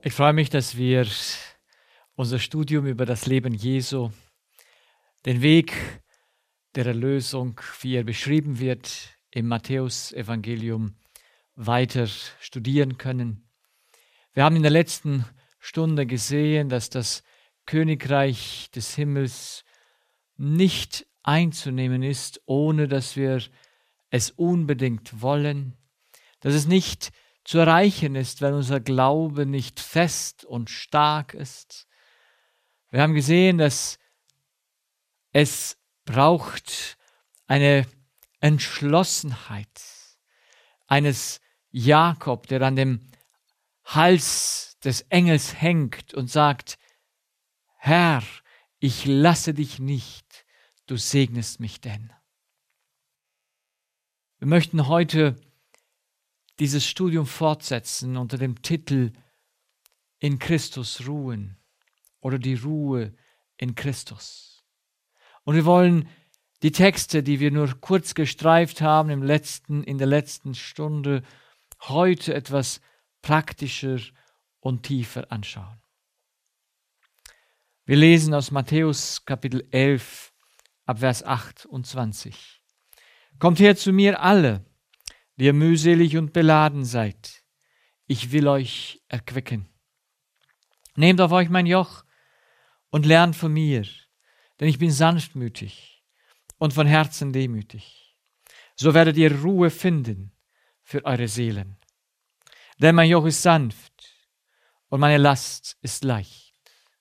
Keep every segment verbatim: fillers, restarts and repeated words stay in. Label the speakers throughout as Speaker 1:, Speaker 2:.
Speaker 1: Ich freue mich, dass wir unser Studium über das Leben Jesu, den Weg der Erlösung, wie er beschrieben wird im Matthäus-Evangelium, weiter studieren können. Wir haben in der letzten Stunde gesehen, dass das Königreich des Himmels nicht einzunehmen ist, ohne dass wir es unbedingt wollen, dass es nicht zu erreichen ist, wenn unser Glaube nicht fest und stark ist. Wir haben gesehen, dass es braucht eine Entschlossenheit eines Jakob, der an dem Hals des Engels hängt und sagt: Herr, ich lasse dich nicht, du segnest mich denn. Wir möchten heute dieses Studium fortsetzen unter dem Titel In Christus ruhen oder die Ruhe in Christus. Und wir wollen die Texte, die wir nur kurz gestreift haben im letzten, in der letzten Stunde, heute etwas praktischer und tiefer anschauen. Wir lesen aus Matthäus Kapitel elf, ab Vers achtundzwanzig. Kommt her zu mir alle, die ihr mühselig und beladen seid. Ich will euch erquicken. Nehmt auf euch mein Joch und lernt von mir, denn ich bin sanftmütig und von Herzen demütig. So werdet ihr Ruhe finden für eure Seelen. Denn mein Joch ist sanft und meine Last ist leicht.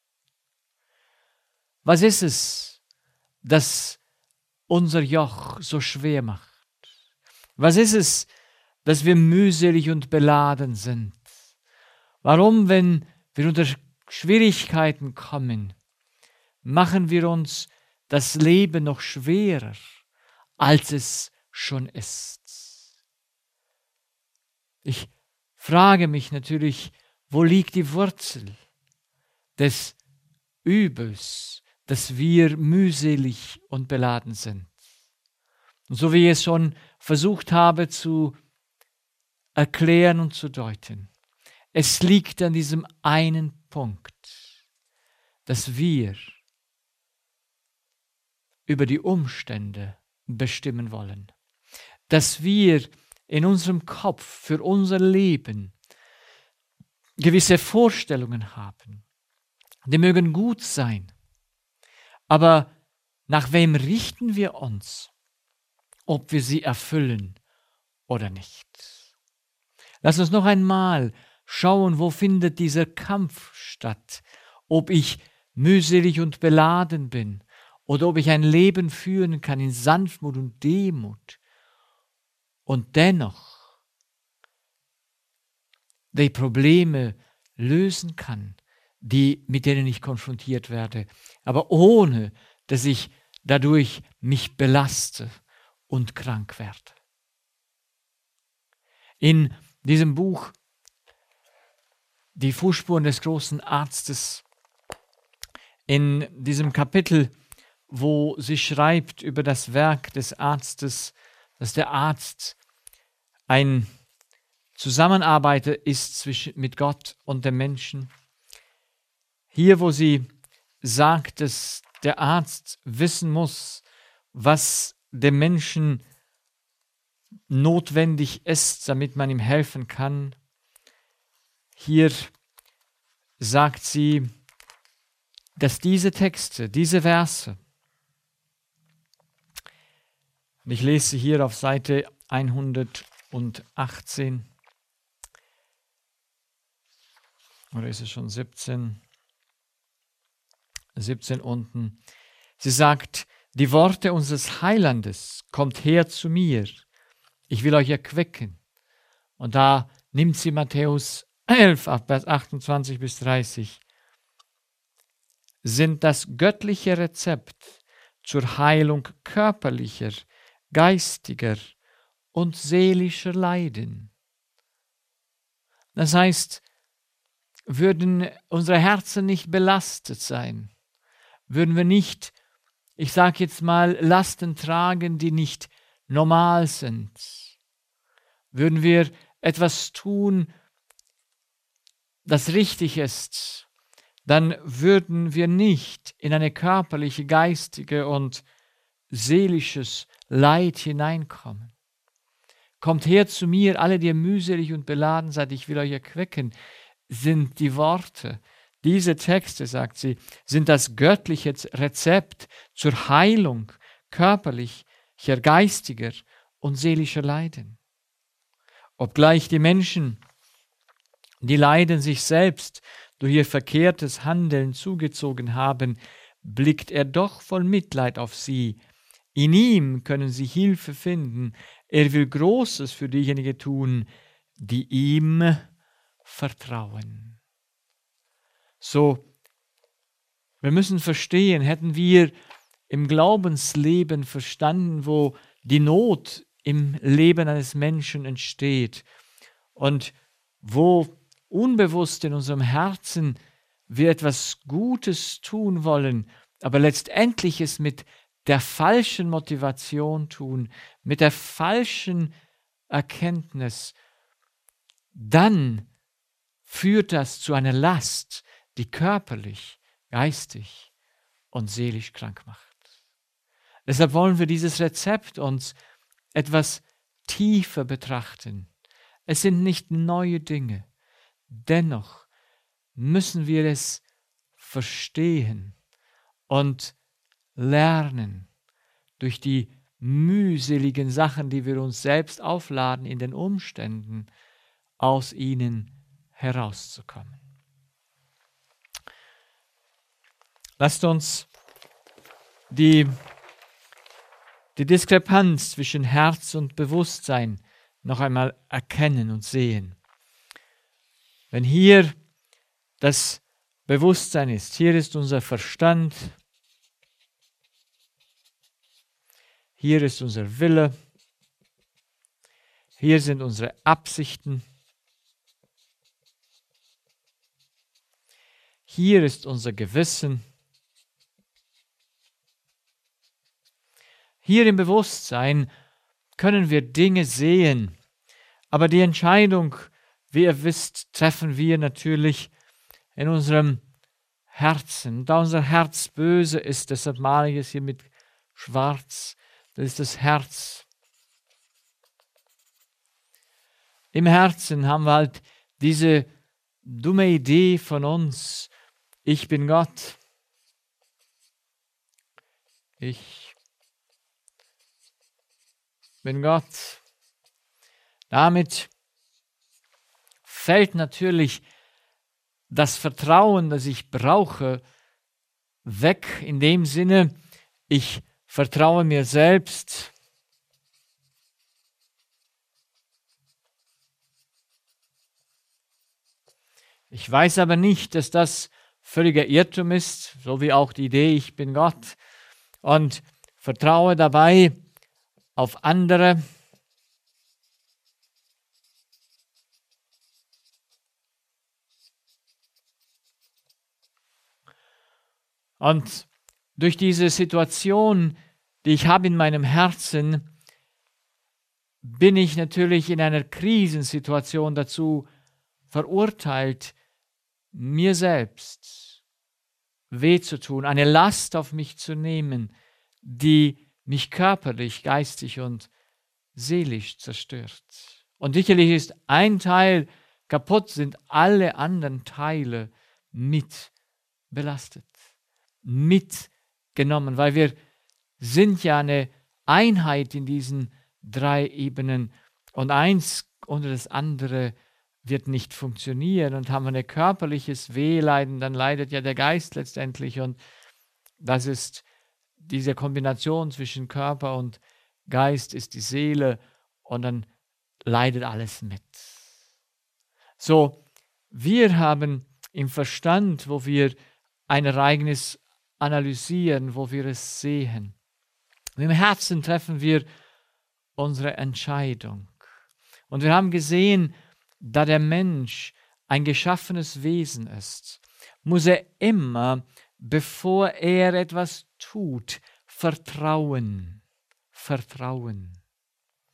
Speaker 1: Was ist es, das unser Joch so schwer macht? Was ist es, dass wir mühselig und beladen sind? Warum, wenn wir unter Schwierigkeiten kommen, machen wir uns das Leben noch schwerer, als es schon ist? Ich frage mich natürlich, wo liegt die Wurzel des Übels, dass wir mühselig und beladen sind? Und so wie ich es schon versucht habe zu erklären und zu deuten, es liegt an diesem einen Punkt, dass wir über die Umstände bestimmen wollen, dass wir in unserem Kopf für unser Leben gewisse Vorstellungen haben. Die mögen gut sein, aber nach wem richten wir uns, ob wir sie erfüllen oder nicht? Lass uns noch einmal schauen, wo findet dieser Kampf statt, ob ich mühselig und beladen bin oder ob ich ein Leben führen kann in Sanftmut und Demut und dennoch die Probleme lösen kann, die, mit denen ich konfrontiert werde, aber ohne, dass ich dadurch mich belaste und krank werde. In diesem Buch Die Fußspuren des großen Arztes, in diesem Kapitel, wo sie schreibt über das Werk des Arztes, dass der Arzt ein Zusammenarbeiter ist zwischen, mit Gott und dem Menschen. Hier, wo sie sagt, dass der Arzt wissen muss, was dem Menschen notwendig ist, damit man ihm helfen kann. Hier sagt sie, dass diese Texte, diese Verse, und ich lese hier auf Seite hundertachtzehn, oder ist es schon siebzehn? siebzehn unten. Sie sagt, die Worte unseres Heilandes, kommt her zu mir, ich will euch erquicken. Und da nimmt sie Matthäus elf, Vers achtundzwanzig bis dreißig, sind das göttliche Rezept zur Heilung körperlicher, geistiger und seelischer Leiden. Das heißt, würden unsere Herzen nicht belastet sein, würden wir nicht, ich sage jetzt mal, Lasten tragen, die nicht normal sind, würden wir etwas tun, das richtig ist, dann würden wir nicht in eine körperliche, geistige und seelisches Leid hineinkommen. Kommt her zu mir, alle, die ihr mühselig und beladen seid, ich will euch erquicken, sind die Worte. Diese Texte, sagt sie, sind das göttliche Rezept zur Heilung körperlicher, geistiger und seelischer Leiden. Obgleich die Menschen, die Leiden sich selbst durch ihr verkehrtes Handeln zugezogen haben, blickt er doch voll Mitleid auf sie. In ihm können sie Hilfe finden. Er will Großes für diejenigen tun, die ihm vertrauen. So, wir müssen verstehen, hätten wir im Glaubensleben verstanden, wo die Not im Leben eines Menschen entsteht und wo unbewusst in unserem Herzen wir etwas Gutes tun wollen, aber letztendlich es mit der falschen Motivation tun, mit der falschen Erkenntnis, dann führt das zu einer Last, die körperlich, geistig und seelisch krank macht. Deshalb wollen wir dieses Rezept uns etwas tiefer betrachten. Es sind nicht neue Dinge. Dennoch müssen wir es verstehen und lernen, durch die mühseligen Sachen, die wir uns selbst aufladen in den Umständen, aus ihnen herauszukommen. Lasst uns die, die Diskrepanz zwischen Herz und Bewusstsein noch einmal erkennen und sehen. Wenn hier das Bewusstsein ist, hier ist unser Verstand, hier ist unser Wille, hier sind unsere Absichten, hier ist unser Gewissen, hier im Bewusstsein können wir Dinge sehen, aber die Entscheidung, wie ihr wisst, treffen wir natürlich in unserem Herzen. Da unser Herz böse ist, deshalb male ich es hier mit schwarz, das ist das Herz. Im Herzen haben wir halt diese dumme Idee von uns, ich bin Gott. Ich bin Gott. Damit fällt natürlich das Vertrauen, das ich brauche, weg. In dem Sinne, ich vertraue mir selbst. Ich weiß aber nicht, dass das völliger Irrtum ist, so wie auch die Idee, ich bin Gott, und vertraue dabei auf andere. Und durch diese Situation, die ich habe in meinem Herzen, bin ich natürlich in einer Krisensituation dazu verurteilt, mir selbst weh zu tun, eine Last auf mich zu nehmen, die mich körperlich, geistig und seelisch zerstört. Und sicherlich ist ein Teil kaputt, sind alle anderen Teile mit belastet, mitgenommen, weil wir sind ja eine Einheit in diesen drei Ebenen und eins ohne das andere wird nicht funktionieren. Und haben wir ein körperliches Wehleiden, dann leidet ja der Geist letztendlich, und das ist diese Kombination zwischen Körper und Geist ist die Seele, und dann leidet alles mit. So, wir haben im Verstand, wo wir ein Ereignis analysieren, wo wir es sehen. Und im Herzen treffen wir unsere Entscheidung. Und wir haben gesehen, da der Mensch ein geschaffenes Wesen ist, muss er immer, bevor er etwas tut, vertrauen. Vertrauen.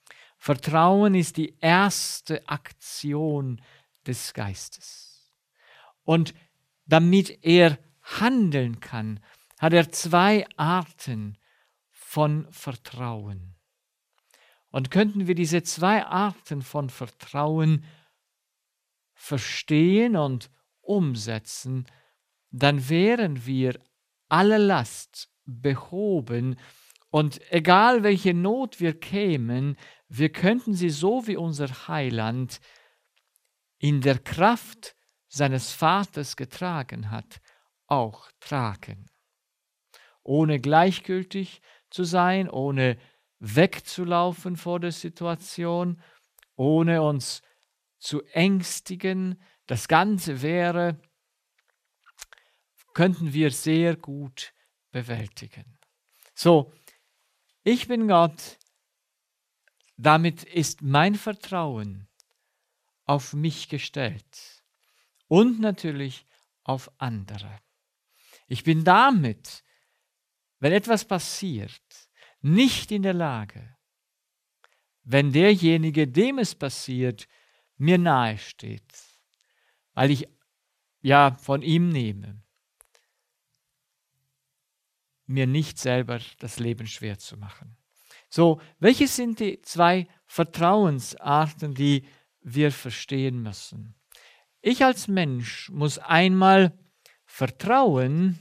Speaker 1: Vertrauen ist die erste Aktion des Geistes. Und damit er handeln kann, hat er zwei Arten von Vertrauen. Und könnten wir diese zwei Arten von Vertrauen verstehen und umsetzen, dann wären wir alle Last behoben und egal welche Not wir kämen, wir könnten sie so wie unser Heiland in der Kraft seines Vaters getragen hat, auch tragen. Ohne gleichgültig zu sein, ohne wegzulaufen vor der Situation, ohne uns zu ängstigen, das Ganze wäre, könnten wir sehr gut bewältigen. So, ich bin Gott, damit ist mein Vertrauen auf mich gestellt und natürlich auf andere. Ich bin damit, wenn etwas passiert, nicht in der Lage, wenn derjenige, dem es passiert, mir nahe steht, weil ich ja von ihm nehme, mir nicht selber das Leben schwer zu machen. So, welche sind die zwei Vertrauensarten, die wir verstehen müssen? Ich als Mensch muss einmal vertrauen,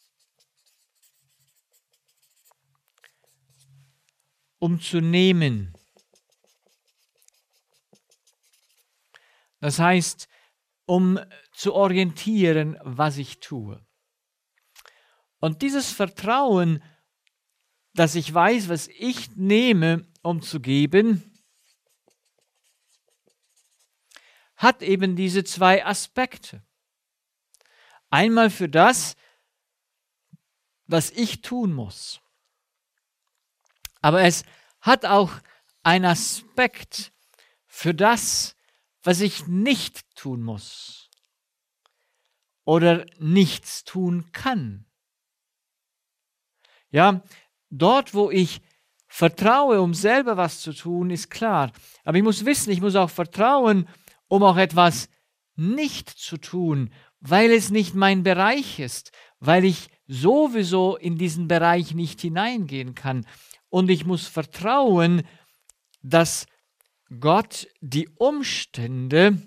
Speaker 1: um zu nehmen. Das heißt, um zu orientieren, was ich tue. Und dieses Vertrauen, dass ich weiß, was ich nehme, um zu geben, hat eben diese zwei Aspekte. Einmal für das, was ich tun muss. Aber es hat auch einen Aspekt für das, was ich nicht tun muss oder nichts tun kann. Ja, dort, wo ich vertraue, um selber was zu tun, ist klar. Aber ich muss wissen, ich muss auch vertrauen, um auch etwas nicht zu tun, weil es nicht mein Bereich ist, weil ich sowieso in diesen Bereich nicht hineingehen kann. Und ich muss vertrauen, dass Gott die Umstände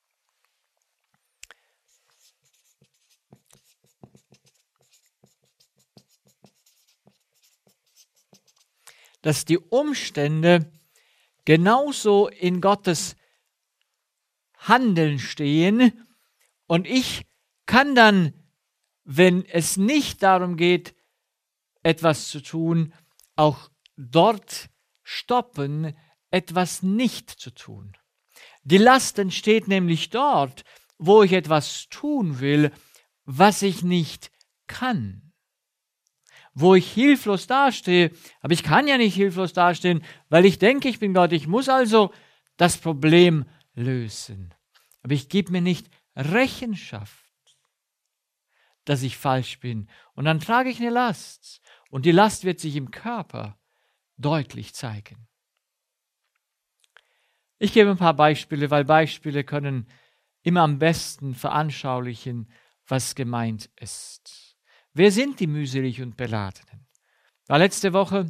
Speaker 1: dass die Umstände genauso in Gottes Handeln stehen und ich kann dann, wenn es nicht darum geht, etwas zu tun, auch dort stoppen, etwas nicht zu tun. Die Last entsteht nämlich dort, wo ich etwas tun will, was ich nicht kann. Wo ich hilflos dastehe, aber ich kann ja nicht hilflos dastehen, weil ich denke, ich bin Gott. Ich muss also das Problem lösen. Aber ich gebe mir nicht Rechenschaft, dass ich falsch bin. Und dann trage ich eine Last. Und die Last wird sich im Körper deutlich zeigen. Ich gebe ein paar Beispiele, weil Beispiele können immer am besten veranschaulichen, was gemeint ist. Wer sind die mühselig und Beladenen? Ich war letzte Woche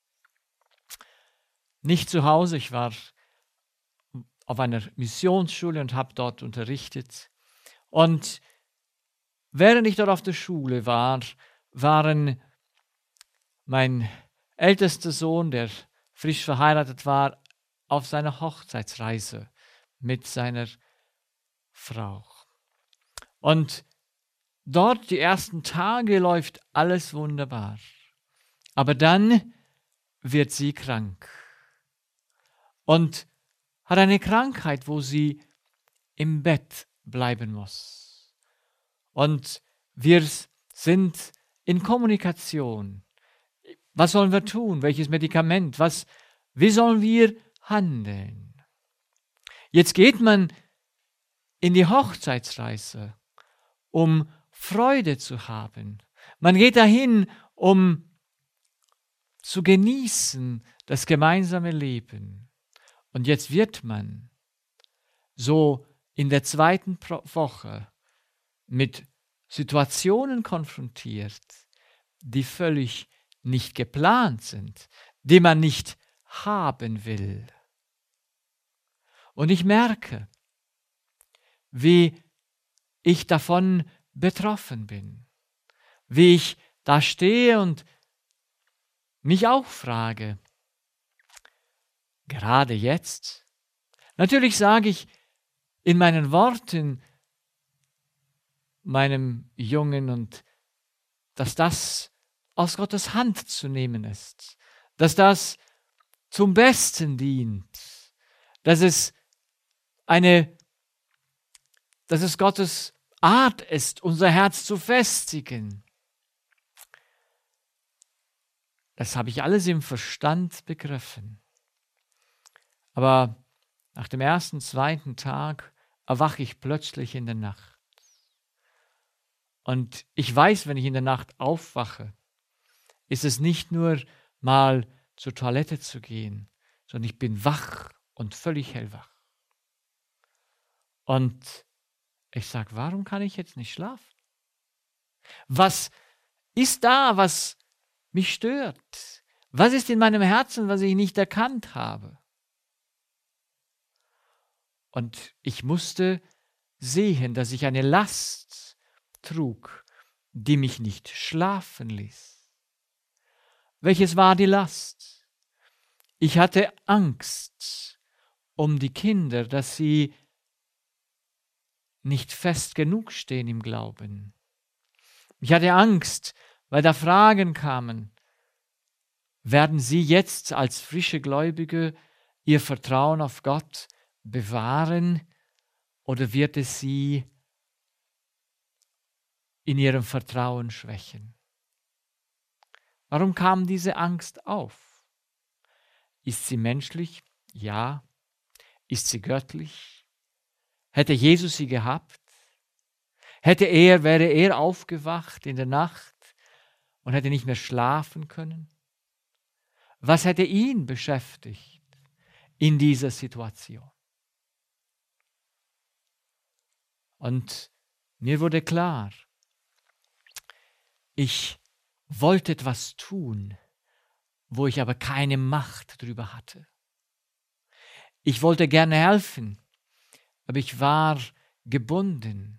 Speaker 1: nicht zu Hause. Ich war auf einer Missionsschule und habe dort unterrichtet. Und während ich dort auf der Schule war, waren mein ältester Sohn, der frisch verheiratet war, auf seiner Hochzeitsreise mit seiner Frau. Und dort die ersten Tage läuft alles wunderbar. Aber dann wird sie krank. Und hat eine Krankheit, wo sie im Bett bleiben muss. Und wir sind in Kommunikation. Was sollen wir tun? Welches Medikament? Was, wie sollen wir handeln? Jetzt geht man in die Hochzeitsreise, um Freude zu haben. Man geht dahin, um zu genießen das gemeinsame Leben. Und jetzt wird man so in der zweiten Woche mit Situationen konfrontiert, die völlig nicht geplant sind, die man nicht haben will. Und ich merke, wie ich davon betroffen bin, wie ich da stehe und mich auch frage, gerade jetzt. Natürlich sage ich in meinen Worten meinem Jungen, und dass das aus Gottes Hand zu nehmen ist, dass das zum Besten dient, dass es eine, dass es Gottes Art ist, unser Herz zu festigen. Das habe ich alles im Verstand begriffen. Aber nach dem ersten, zweiten Tag erwache ich plötzlich in der Nacht. Und ich weiß, wenn ich in der Nacht aufwache, ist es nicht nur mal zur Toilette zu gehen, sondern ich bin wach und völlig hellwach. Und ich sage, warum kann ich jetzt nicht schlafen? Was ist da, was mich stört? Was ist in meinem Herzen, was ich nicht erkannt habe? Und ich musste sehen, dass ich eine Last trug, die mich nicht schlafen ließ. Welches war die Last? Ich hatte Angst um die Kinder, dass sie nicht fest genug stehen im Glauben. Ich hatte Angst, weil da Fragen kamen. Werden sie jetzt als frische Gläubige ihr Vertrauen auf Gott bewahren oder wird es sie in ihrem Vertrauen schwächen? Warum kam diese Angst auf? Ist sie menschlich? Ja. Ist sie göttlich? Hätte Jesus sie gehabt? Hätte er, wäre er aufgewacht in der Nacht und hätte nicht mehr schlafen können? Was hätte ihn beschäftigt in dieser Situation? Und mir wurde klar, ich wollte etwas tun, wo ich aber keine Macht drüber hatte. Ich wollte gerne helfen, aber ich war gebunden.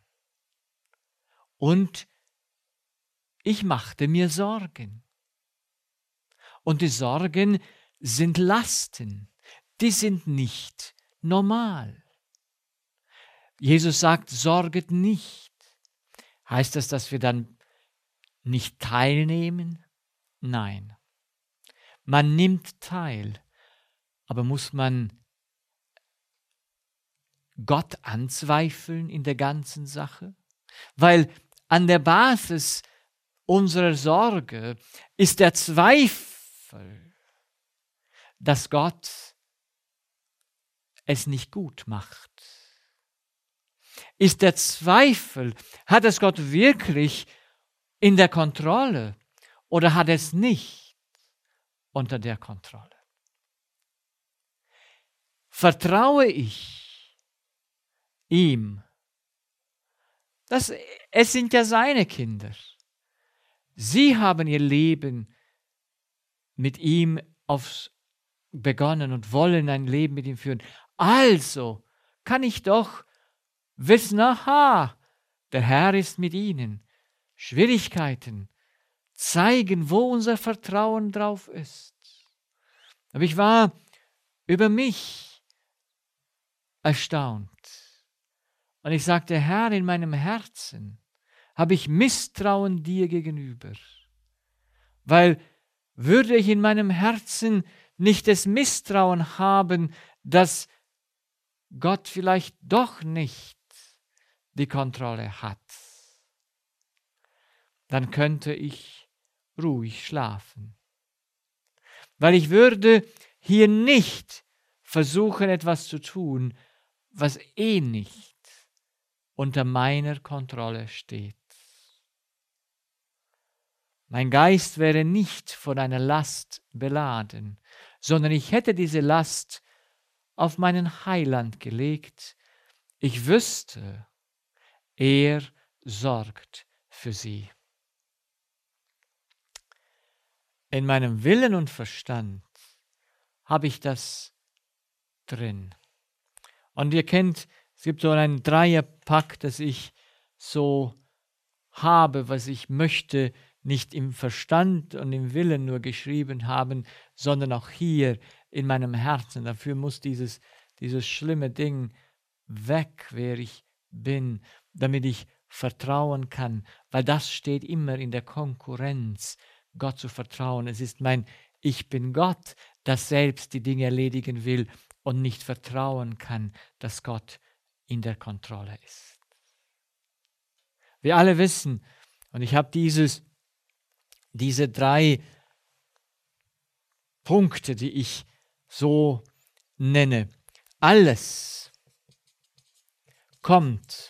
Speaker 1: Und ich machte mir Sorgen. Und die Sorgen sind Lasten, die sind nicht normal. Jesus sagt, sorget nicht. Heißt das, dass wir dann nicht teilnehmen? Nein. Man nimmt teil, aber muss man Gott anzweifeln in der ganzen Sache? Weil an der Basis unserer Sorge ist der Zweifel, dass Gott es nicht gut macht. Ist der Zweifel, hat es Gott wirklich in der Kontrolle oder hat es nicht unter der Kontrolle? Vertraue ich ihm? Das, es sind ja seine Kinder. Sie haben ihr Leben mit ihm aufs begonnen und wollen ein Leben mit ihm führen. Also kann ich doch wissen, aha, der Herr ist mit ihnen. Schwierigkeiten zeigen, wo unser Vertrauen drauf ist. Aber ich war über mich erstaunt. Und ich sagte, Herr, in meinem Herzen habe ich Misstrauen dir gegenüber. Weil würde ich in meinem Herzen nicht das Misstrauen haben, dass Gott vielleicht doch nicht die Kontrolle hat, dann könnte ich ruhig schlafen. Weil ich würde hier nicht versuchen, etwas zu tun, was eh nicht unter meiner Kontrolle steht. Mein Geist wäre nicht von einer Last beladen, sondern ich hätte diese Last auf meinen Heiland gelegt. Ich wüsste, er sorgt für sie. In meinem Willen und Verstand habe ich das drin. Und ihr kennt, es gibt so einen Dreierpack, das ich so habe, was ich möchte, nicht im Verstand und im Willen nur geschrieben haben, sondern auch hier in meinem Herzen. Dafür muss dieses, dieses schlimme Ding weg, wer ich bin, damit ich vertrauen kann, weil das steht immer in der Konkurrenz, Gott zu vertrauen. Es ist mein Ich bin Gott, das selbst die Dinge erledigen will und nicht vertrauen kann, dass Gott in der Kontrolle ist. Wir alle wissen, und ich habe dieses, diese drei Punkte, die ich so nenne. Alles kommt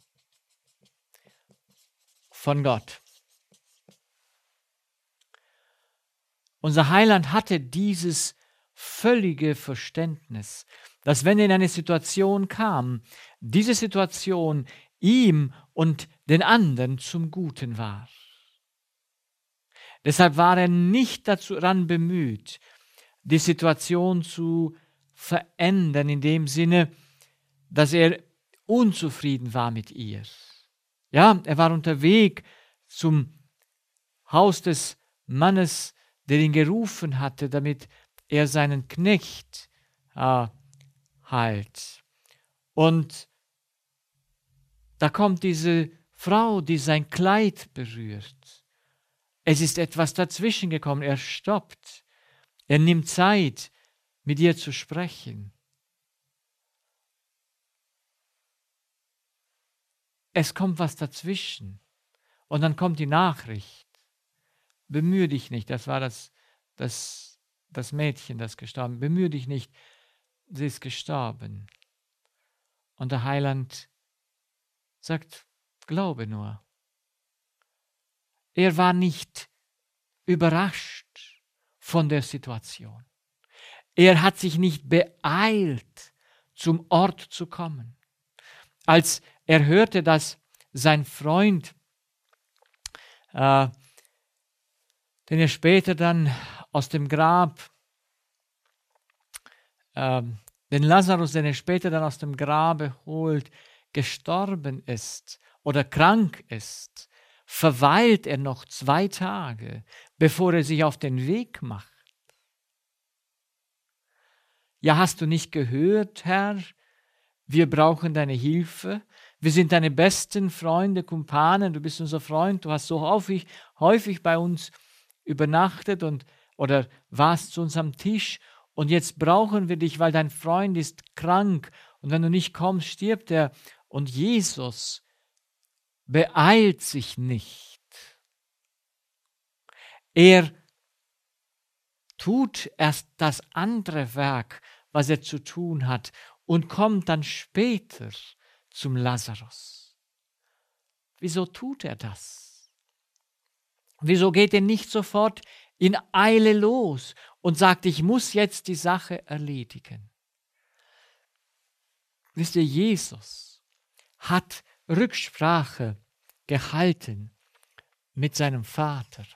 Speaker 1: von Gott. Unser Heiland hatte dieses völlige Verständnis, dass wenn er in eine Situation kam, diese Situation ihm und den anderen zum Guten war. Deshalb war er nicht daran bemüht, die Situation zu verändern, in dem Sinne, dass er unzufrieden war mit ihr. Ja, er war unterwegs zum Haus des Mannes, der ihn gerufen hatte, damit er seinen Knecht äh, heilt. Und da kommt diese Frau, die sein Kleid berührt. Es ist etwas dazwischen gekommen. Er stoppt. Er nimmt Zeit, mit ihr zu sprechen. Es kommt was dazwischen. Und dann kommt die Nachricht. Bemühe dich nicht. Das war das, das, das Mädchen, das gestorben ist. Bemühe dich nicht. Sie ist gestorben. Und der Heiland sagt, glaube nur. Er war nicht überrascht von der Situation. Er hat sich nicht beeilt, zum Ort zu kommen. Als er hörte, dass sein Freund, äh, den er später dann aus dem Grab, äh, den Lazarus, den er später dann aus dem Grabe holt, gestorben ist oder krank ist, verweilt er noch zwei Tage, bevor er sich auf den Weg macht. Ja, hast du nicht gehört, Herr? Wir brauchen deine Hilfe. Wir sind deine besten Freunde, Kumpanen. Du bist unser Freund. Du hast so häufig, häufig bei uns übernachtet und, oder warst zu uns am Tisch. Und jetzt brauchen wir dich, weil dein Freund ist krank. Und wenn du nicht kommst, stirbt er. Und Jesus beeilt sich nicht. Er tut erst das andere Werk, was er zu tun hat, und kommt dann später zum Lazarus. Wieso tut er das? Wieso geht er nicht sofort in Eile los und sagt, ich muss jetzt die Sache erledigen? Wisst ihr, Jesus hat Rücksprache gehalten mit seinem Vater.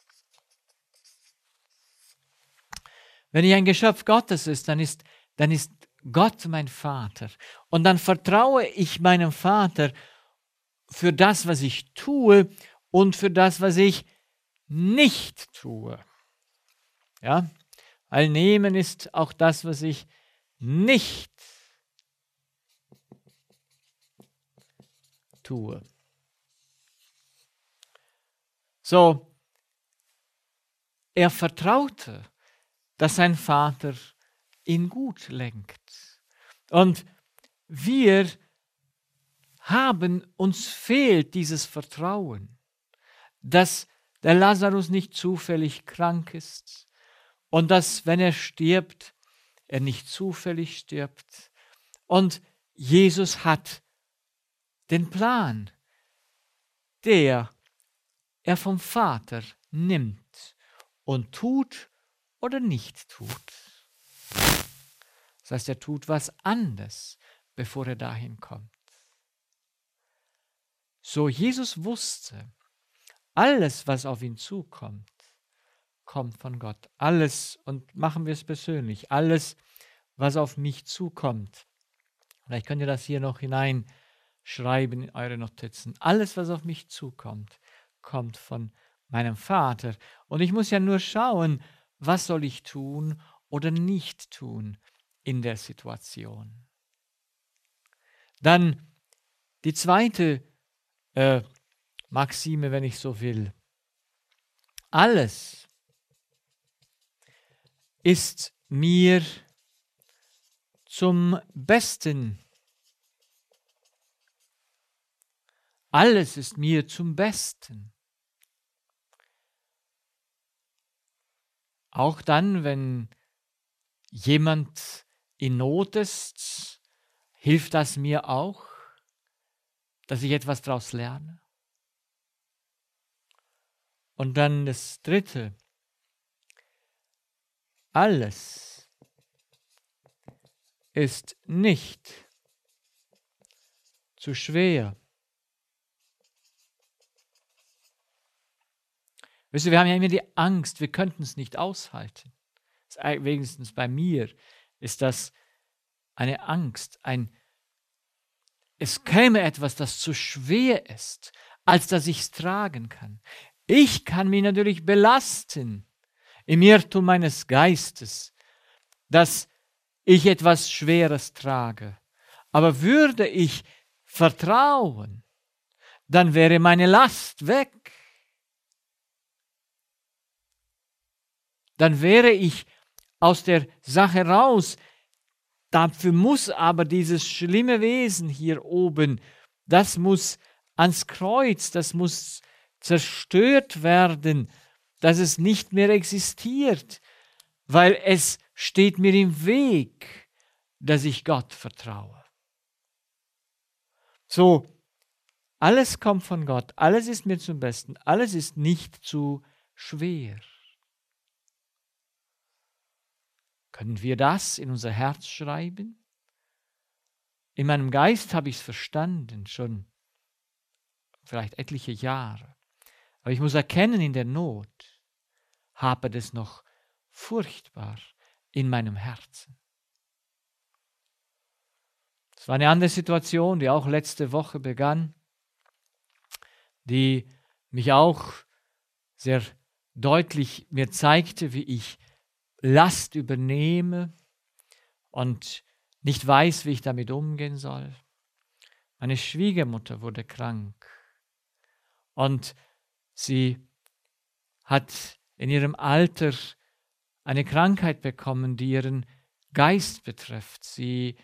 Speaker 1: Wenn ich ein Geschöpf Gottes ist, dann ist, dann ist Gott mein Vater. Und dann vertraue ich meinem Vater für das, was ich tue und für das, was ich nicht tue. Ja? Weil nehmen ist auch das, was ich nicht tue. So, er vertraute, dass sein Vater ihn gut lenkt. Und wir haben, uns fehlt dieses Vertrauen, dass der Lazarus nicht zufällig krank ist und dass, wenn er stirbt, er nicht zufällig stirbt. Und Jesus hat den Plan, der er vom Vater nimmt und tut oder nicht tut. Das heißt, er tut was anderes, bevor er dahin kommt. So, Jesus wusste, alles, was auf ihn zukommt, kommt von Gott. Alles, und machen wir es persönlich, alles, was auf mich zukommt. Vielleicht könnt ihr das hier noch hineinschreiben in eure Notizen. Alles, was auf mich zukommt, kommt von meinem Vater. Und ich muss ja nur schauen, was soll ich tun oder nicht tun in der Situation. Dann die zweite äh, Maxime, wenn ich so will. Alles ist mir zum Besten. Alles ist mir zum Besten. Auch dann, wenn jemand in Not ist, hilft das mir auch, dass ich etwas daraus lerne. Und dann das Dritte. Alles ist nicht zu schwer. Wisst ihr, wir haben ja immer die Angst, wir könnten es nicht aushalten. Wenigstens bei mir ist das eine Angst, ein es käme etwas, das zu schwer ist, als dass ich es tragen kann. Ich kann mich natürlich belasten im Irrtum meines Geistes, dass ich etwas Schweres trage. Aber würde ich vertrauen, dann wäre meine Last weg. Dann wäre ich aus der Sache raus. Dafür muss aber dieses schlimme Wesen hier oben, das muss ans Kreuz, das muss zerstört werden, dass es nicht mehr existiert, weil es steht mir im Weg, dass ich Gott vertraue. So, alles kommt von Gott, alles ist mir zum Besten, alles ist nicht zu schwer. Können wir das in unser Herz schreiben? In meinem Geist habe ich es verstanden, schon vielleicht etliche Jahre. Aber ich muss erkennen, in der Not hapert es noch furchtbar in meinem Herzen. Es war eine andere Situation, die auch letzte Woche begann, die mich auch sehr deutlich mir zeigte, wie ich Last übernehme und nicht weiß, wie ich damit umgehen soll. Meine Schwiegermutter wurde krank und sie hat in ihrem Alter eine Krankheit bekommen, die ihren Geist betrifft. Sie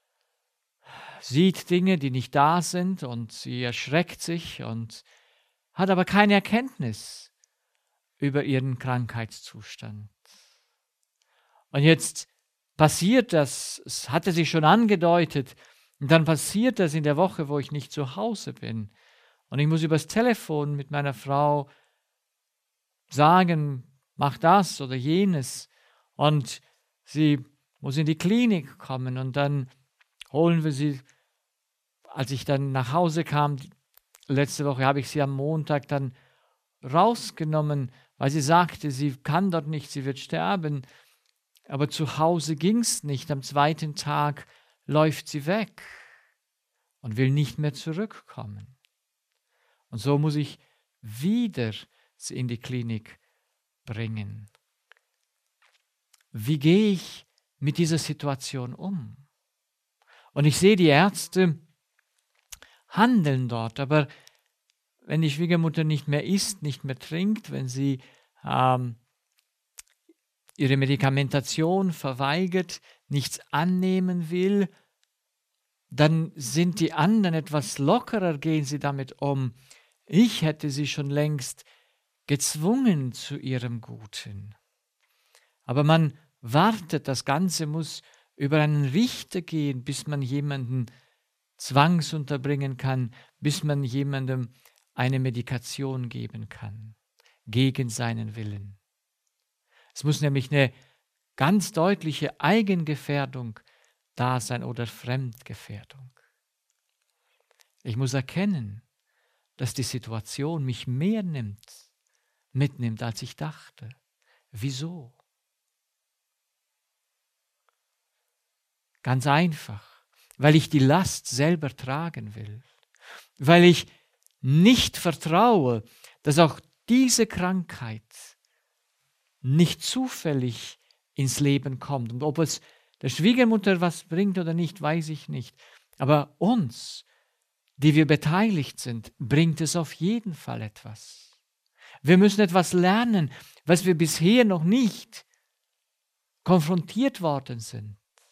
Speaker 1: sieht Dinge, die nicht da sind, und sie erschreckt sich und hat aber keine Erkenntnis über ihren Krankheitszustand. Und jetzt passiert das, es hatte sich schon angedeutet, und dann passiert das in der Woche, wo ich nicht zu Hause bin. Und ich muss übers Telefon mit meiner Frau sagen, mach das oder jenes. Und sie muss in die Klinik kommen, und dann holen wir sie. Als ich dann nach Hause kam, letzte Woche, habe ich sie am Montag dann rausgenommen, weil sie sagte, sie kann dort nicht, sie wird sterben. Aber zu Hause ging es nicht. Am zweiten Tag läuft sie weg und will nicht mehr zurückkommen. Und so muss ich wieder sie in die Klinik bringen. Wie gehe ich mit dieser Situation um? Und ich sehe, die Ärzte handeln dort, aber wenn die Schwiegermutter nicht mehr isst, nicht mehr trinkt, wenn sie ähm, ihre Medikamentation verweigert, nichts annehmen will, dann sind die anderen etwas lockerer, gehen sie damit um. Ich hätte sie schon längst gezwungen zu ihrem Guten. Aber man wartet, das Ganze muss über einen Richter gehen, bis man jemanden zwangsunterbringen kann, bis man jemandem eine Medikation geben kann, gegen seinen Willen. Es muss nämlich eine ganz deutliche Eigengefährdung da sein oder Fremdgefährdung. Ich muss erkennen, dass die Situation mich mehr nimmt, mitnimmt, als ich dachte. Wieso? Ganz einfach, weil ich die Last selber tragen will, weil ich nicht vertraue, dass auch diese Krankheit nicht zufällig ins Leben kommt. Und ob es der Schwiegermutter was bringt oder nicht, weiß ich nicht. Aber uns, die wir beteiligt sind, bringt es auf jeden Fall etwas. Wir müssen etwas lernen, was wir bisher noch nicht konfrontiert worden sind.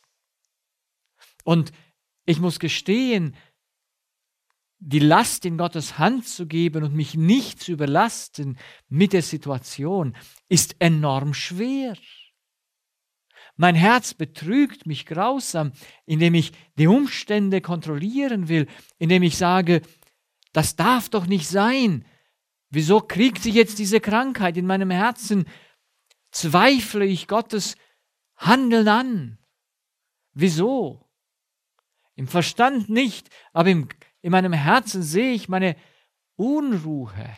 Speaker 1: Und ich muss gestehen, die Last in Gottes Hand zu geben und mich nicht zu überlasten mit der Situation, ist enorm schwer. Mein Herz betrügt mich grausam, indem ich die Umstände kontrollieren will, indem ich sage, das darf doch nicht sein. Wieso kriegt sich jetzt diese Krankheit in meinem Herzen? Zweifle ich Gottes Handeln an? Wieso? Im Verstand nicht, aber im, in meinem Herzen sehe ich meine Unruhe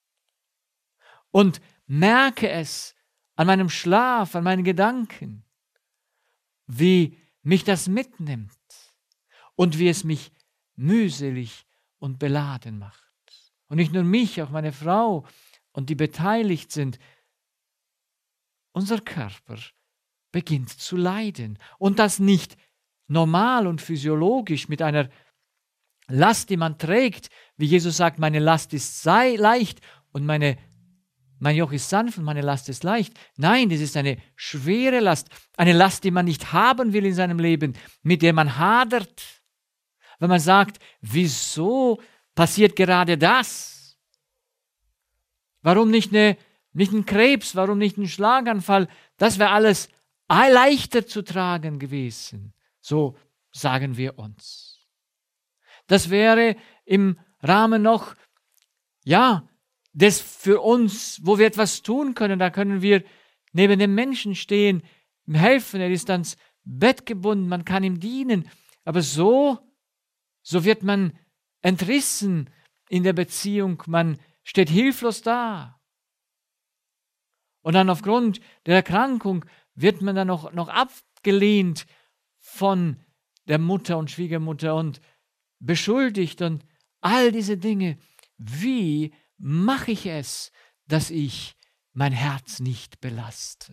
Speaker 1: und merke es an meinem Schlaf, an meinen Gedanken, wie mich das mitnimmt und wie es mich mühselig und beladen macht. Und nicht nur mich, auch meine Frau und die beteiligt sind. Unser Körper beginnt zu leiden. Und das nicht normal und physiologisch mit einer Last, die man trägt, wie Jesus sagt, meine Last ist sei leicht und meine Mein Joch ist sanft und meine Last ist leicht. Nein, das ist eine schwere Last. Eine Last, die man nicht haben will in seinem Leben, mit der man hadert. Wenn man sagt, wieso passiert gerade das? Warum nicht, eine, nicht ein Krebs? Warum nicht ein Schlaganfall? Das wäre alles leichter zu tragen gewesen. So sagen wir uns. Das wäre im Rahmen noch, ja, das für uns, wo wir etwas tun können, da können wir neben dem Menschen stehen, ihm helfen, er ist ans Bett gebunden, man kann ihm dienen. Aber so, so wird man entrissen in der Beziehung, man steht hilflos da. Und dann aufgrund der Erkrankung wird man dann noch, noch abgelehnt von der Mutter und Schwiegermutter und beschuldigt und all diese Dinge. Wie mache ich es, dass ich mein Herz nicht belaste?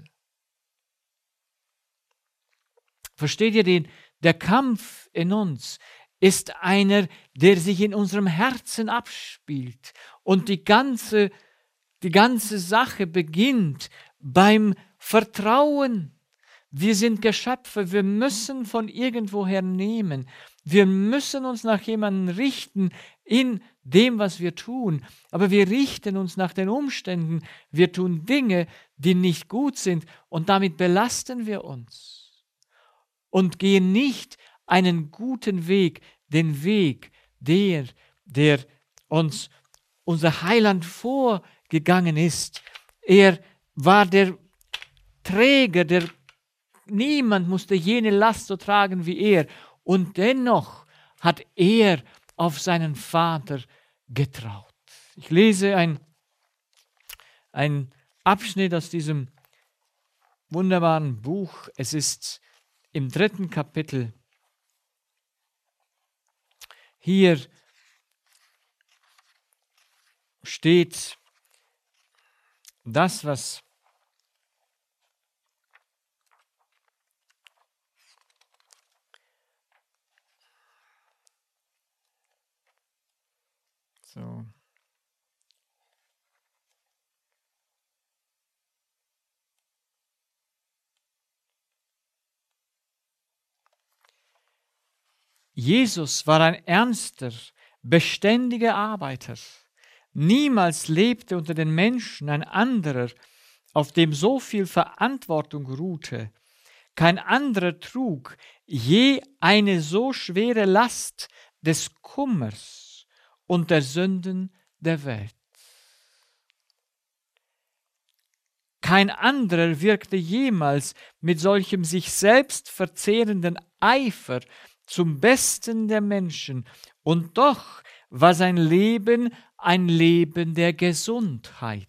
Speaker 1: Versteht ihr den? Der Kampf in uns ist einer, der sich in unserem Herzen abspielt. Und die ganze, die ganze Sache beginnt beim Vertrauen. Wir sind Geschöpfe, wir müssen von irgendwoher nehmen. Wir müssen uns nach jemandem richten in dem, was wir tun. Aber wir richten uns nach den Umständen. Wir tun Dinge, die nicht gut sind und damit belasten wir uns. Und gehen nicht einen guten Weg, den Weg, der, der uns unser Heiland vorgegangen ist. Er war der Träger, der niemand musste jene Last so tragen wie er. Und dennoch hat er auf seinen Vater getraut. Ich lese ein, ein Abschnitt aus diesem wunderbaren Buch. Es ist im dritten Kapitel. Hier steht das, was so Jesus war ein ernster, beständiger Arbeiter. Niemals lebte unter den Menschen ein anderer, auf dem so viel Verantwortung ruhte. Kein anderer trug je eine so schwere Last des Kummers und der Sünden der Welt. Kein anderer wirkte jemals mit solchem sich selbst verzehrenden Eifer zum Besten der Menschen, und doch war sein Leben ein Leben der Gesundheit.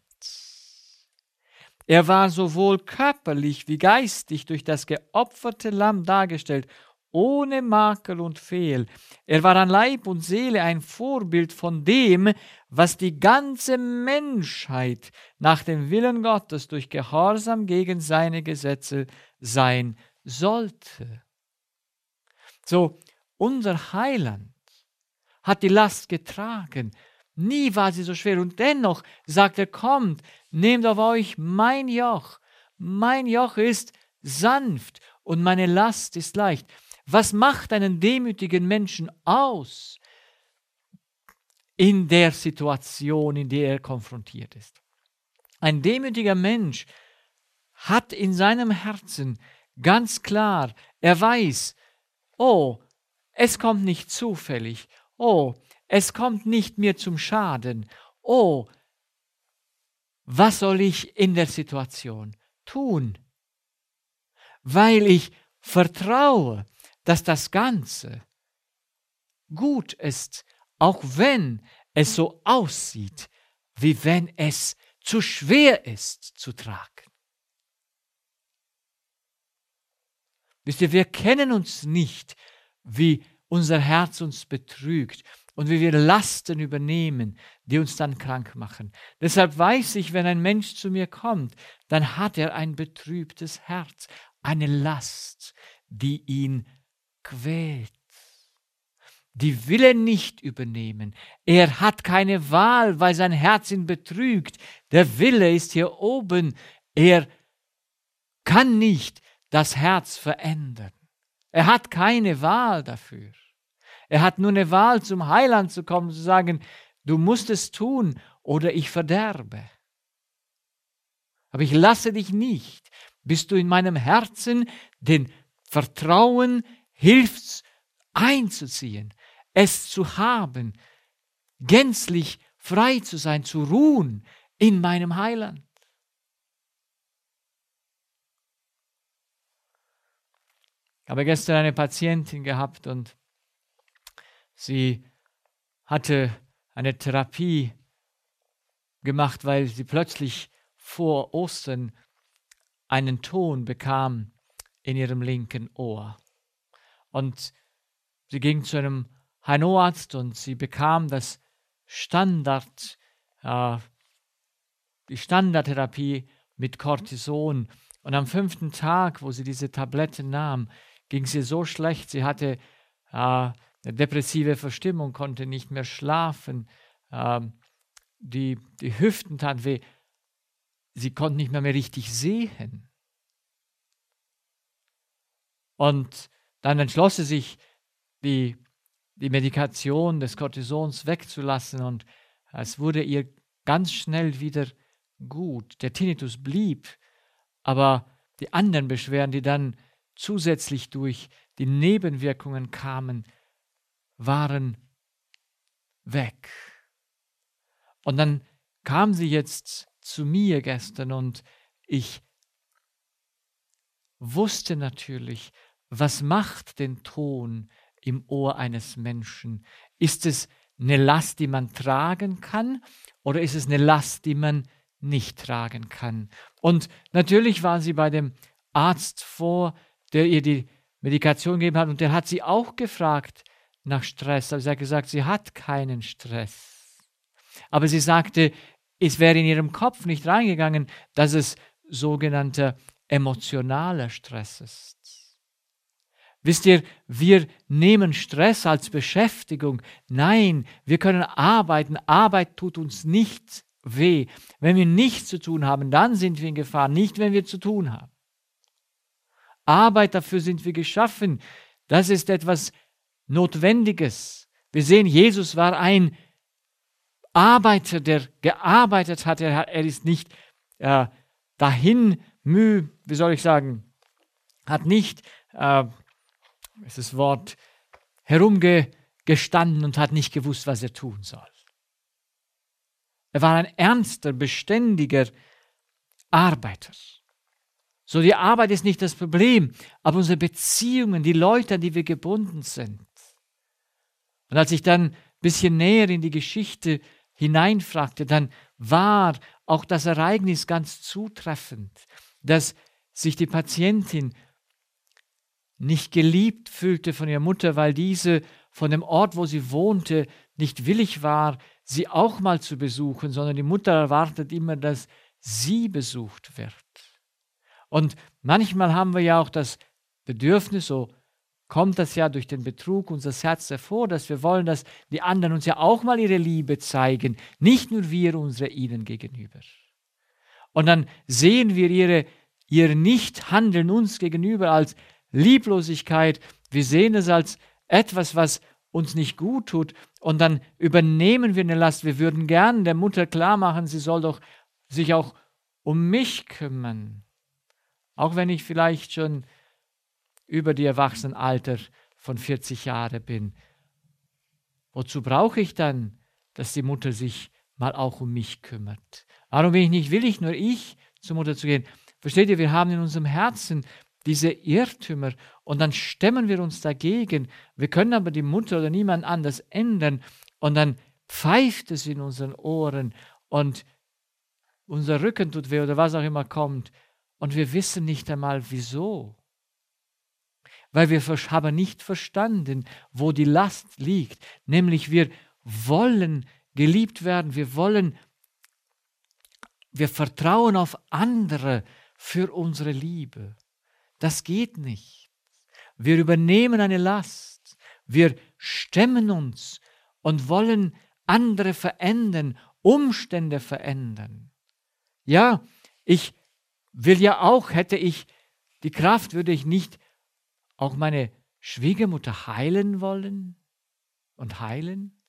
Speaker 1: Er war sowohl körperlich wie geistig durch das geopferte Lamm dargestellt, ohne Makel und Fehl. Er war an Leib und Seele ein Vorbild von dem, was die ganze Menschheit nach dem Willen Gottes durch Gehorsam gegen seine Gesetze sein sollte. So, unser Heiland hat die Last getragen. Nie war sie so schwer. Und dennoch sagt er, kommt, nehmt auf euch mein Joch. Mein Joch ist sanft und meine Last ist leicht. Was macht einen demütigen Menschen aus in der Situation, in der er konfrontiert ist? Ein demütiger Mensch hat in seinem Herzen ganz klar, er weiß, oh, es kommt nicht zufällig, oh, es kommt nicht mir zum Schaden, oh, was soll ich in der Situation tun? Weil ich vertraue, dass das Ganze gut ist, auch wenn es so aussieht, wie wenn es zu schwer ist zu tragen. Wisst ihr, wir kennen uns nicht, wie unser Herz uns betrügt und wie wir Lasten übernehmen, die uns dann krank machen. Deshalb weiß ich, wenn ein Mensch zu mir kommt, dann hat er ein betrübtes Herz, eine Last, die ihn quält. Die will er nicht übernehmen. Er hat keine Wahl, weil sein Herz ihn betrügt. Der Wille ist hier oben. Er kann nicht das Herz verändern. Er hat keine Wahl dafür. Er hat nur eine Wahl, zum Heiland zu kommen, zu sagen, du musst es tun oder ich verderbe. Aber ich lasse dich nicht, bis du in meinem Herzen den Vertrauen hilfst einzuziehen, es zu haben, gänzlich frei zu sein, zu ruhen in meinem Heiland. Ich habe gestern eine Patientin gehabt und sie hatte eine Therapie gemacht, weil sie plötzlich vor Ostern einen Ton bekam in ihrem linken Ohr. Und sie ging zu einem H N O-Arzt und sie bekam das Standard, äh, die Standardtherapie mit Cortison. Und am fünften Tag, wo sie diese Tabletten nahm, ging es ihr so schlecht. Sie hatte äh, eine depressive Verstimmung, konnte nicht mehr schlafen. Äh, die, die Hüften taten weh. Sie konnte nicht mehr, mehr richtig sehen. Und dann entschloss sie sich, die, die Medikation des Cortisons wegzulassen und es wurde ihr ganz schnell wieder gut. Der Tinnitus blieb, aber die anderen Beschwerden, die dann zusätzlich durch die Nebenwirkungen kamen, waren weg. Und dann kam sie jetzt zu mir gestern und ich wusste natürlich, was macht den Ton im Ohr eines Menschen? Ist es eine Last, die man tragen kann, oder ist es eine Last, die man nicht tragen kann? Und natürlich war sie bei dem Arzt vor, der ihr die Medikation gegeben hat, und der hat sie auch gefragt nach Stress. Aber sie hat gesagt, sie hat keinen Stress. Aber sie sagte, es wäre in ihrem Kopf nicht reingegangen, dass es sogenannter emotionaler Stress ist. Wisst ihr, wir nehmen Stress als Beschäftigung. Nein, wir können arbeiten. Arbeit tut uns nicht weh. Wenn wir nichts zu tun haben, dann sind wir in Gefahr, nicht wenn wir zu tun haben. Arbeit, dafür sind wir geschaffen. Das ist etwas Notwendiges. Wir sehen, Jesus war ein Arbeiter, der gearbeitet hat. Er, er ist nicht äh, dahin müh, wie soll ich sagen, hat nicht, äh, ist das Wort, herumgestanden und hat nicht gewusst, was er tun soll. Er war ein ernster, beständiger Arbeiter. So, die Arbeit ist nicht das Problem, aber unsere Beziehungen, die Leute, an die wir gebunden sind. Und als ich dann ein bisschen näher in die Geschichte hineinfragte, dann war auch das Ereignis ganz zutreffend, dass sich die Patientin nicht geliebt fühlte von ihrer Mutter, weil diese von dem Ort, wo sie wohnte, nicht willig war, sie auch mal zu besuchen, sondern die Mutter erwartet immer, dass sie besucht wird. Und manchmal haben wir ja auch das Bedürfnis, so kommt das ja durch den Betrug unseres Herzens hervor, dass wir wollen, dass die anderen uns ja auch mal ihre Liebe zeigen, nicht nur wir unsere ihnen gegenüber. Und dann sehen wir ihre, ihr Nichthandeln uns gegenüber als Lieblosigkeit, wir sehen es als etwas, was uns nicht gut tut, und dann übernehmen wir eine Last. Wir würden gern der Mutter klar machen, sie soll doch sich auch um mich kümmern, auch wenn ich vielleicht schon über die Erwachsenenalter von vierzig Jahren bin. Wozu brauche ich dann, dass die Mutter sich mal auch um mich kümmert? Warum bin ich nicht willig, nur ich zur Mutter zu gehen? Versteht ihr, wir haben in unserem Herzen diese Irrtümer und dann stemmen wir uns dagegen. Wir können aber die Mutter oder niemand anders ändern und dann pfeift es in unseren Ohren und unser Rücken tut weh oder was auch immer kommt und wir wissen nicht einmal wieso. Weil wir haben nicht verstanden, wo die Last liegt. Nämlich wir wollen geliebt werden, wir wollen, wir vertrauen auf andere für unsere Liebe. Das geht nicht. Wir übernehmen eine Last, wir stemmen uns und wollen andere verändern, Umstände verändern. Ja, ich will ja auch, hätte ich die Kraft, würde ich nicht auch meine Schwiegermutter heilen wollen und heilen?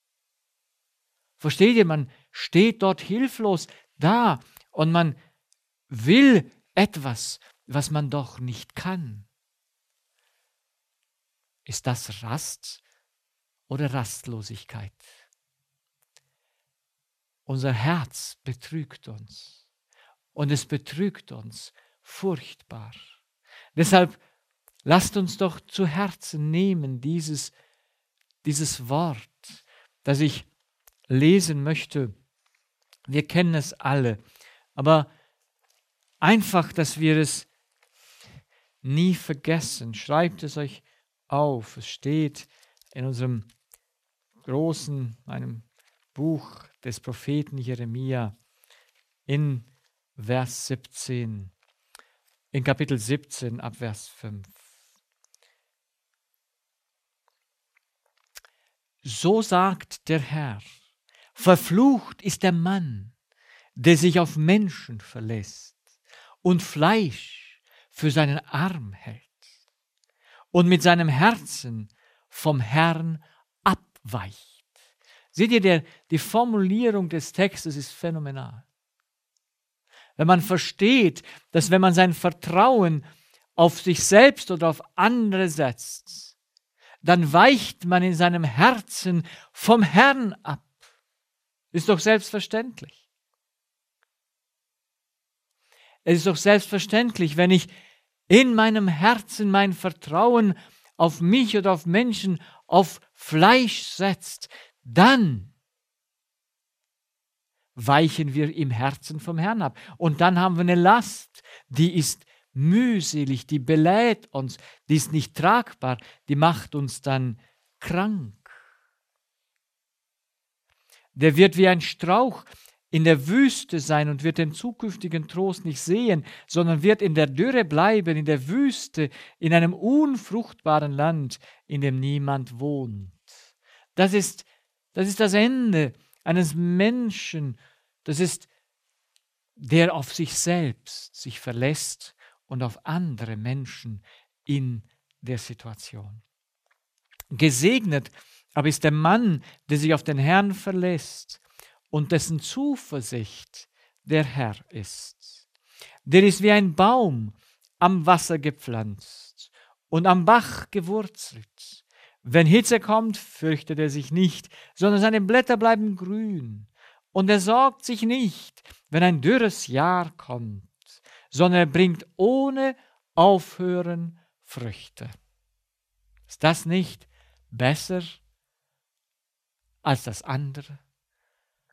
Speaker 1: Versteht ihr, man steht dort hilflos da und man will etwas, was man doch nicht kann. Ist das Rast oder Rastlosigkeit? Unser Herz betrügt uns und es betrügt uns furchtbar. Deshalb lasst uns doch zu Herzen nehmen dieses, dieses Wort, das ich lesen möchte. Wir kennen es alle, aber einfach, dass wir es nie vergessen. Schreibt es euch auf. Es steht in unserem großen, einem Buch des Propheten Jeremia in Vers siebzehn, in Kapitel siebzehn ab Vers fünf. So sagt der Herr, verflucht ist der Mann, der sich auf Menschen verlässt und Fleisch für seinen Arm hält und mit seinem Herzen vom Herrn abweicht. Seht ihr, der, die Formulierung des Textes ist phänomenal. Wenn man versteht, dass wenn man sein Vertrauen auf sich selbst oder auf andere setzt, dann weicht man in seinem Herzen vom Herrn ab. Ist doch selbstverständlich. Es ist doch selbstverständlich, wenn ich in meinem Herzen mein Vertrauen auf mich oder auf Menschen, auf Fleisch setzt, dann weichen wir im Herzen vom Herrn ab. Und dann haben wir eine Last, die ist mühselig, die belädt uns, die ist nicht tragbar, die macht uns dann krank. Der wird wie ein Strauch in der Wüste sein und wird den zukünftigen Trost nicht sehen, sondern wird in der Dürre bleiben, in der Wüste, in einem unfruchtbaren Land, in dem niemand wohnt. Das ist, das ist das Ende eines Menschen, das ist, der auf sich selbst sich verlässt und auf andere Menschen in der Situation. Gesegnet aber ist der Mann, der sich auf den Herrn verlässt und dessen Zuversicht der Herr ist. Der ist wie ein Baum am Wasser gepflanzt und am Bach gewurzelt. Wenn Hitze kommt, fürchtet er sich nicht, sondern seine Blätter bleiben grün. Und er sorgt sich nicht, wenn ein dürres Jahr kommt, sondern er bringt ohne Aufhören Früchte. Ist das nicht besser als das andere?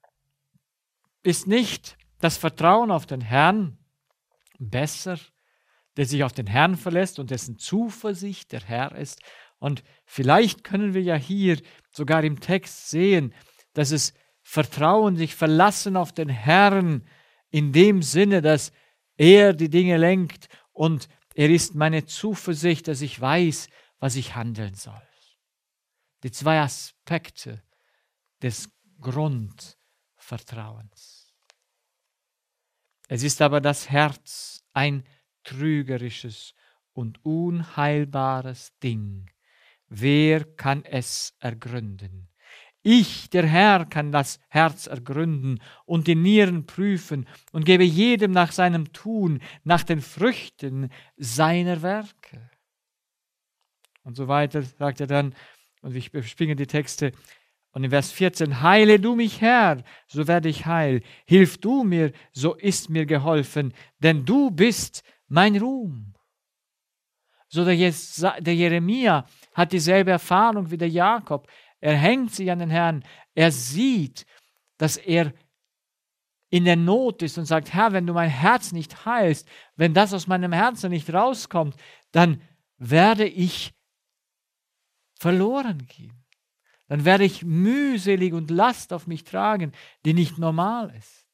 Speaker 1: ist nicht das Vertrauen auf den Herrn besser, der sich auf den Herrn verlässt und dessen Zuversicht der Herr ist. Und vielleicht können wir ja hier sogar im Text sehen, dass es Vertrauen, sich verlassen auf den Herrn in dem Sinne, dass er die Dinge lenkt und er ist meine Zuversicht, dass ich weiß, was ich handeln soll. Die zwei Aspekte des Grundvertrauens. Es ist aber das Herz ein trügerisches und unheilbares Ding. Wer kann es ergründen? Ich, der Herr, kann das Herz ergründen und die Nieren prüfen und gebe jedem nach seinem Tun, nach den Früchten seiner Werke. Und so weiter sagt er dann, und ich überspringe die Texte, und in Vers vierzehn, heile du mich, Herr, so werde ich heil. Hilf du mir, so ist mir geholfen, denn du bist mein Ruhm. So der, Jes- der Jeremia hat dieselbe Erfahrung wie der Jakob. Er hängt sich an den Herrn. Er sieht, dass er in der Not ist und sagt, Herr, wenn du mein Herz nicht heilst, wenn das aus meinem Herzen nicht rauskommt, dann werde ich verloren gehen. Dann werde ich mühselig und Last auf mich tragen, die nicht normal ist.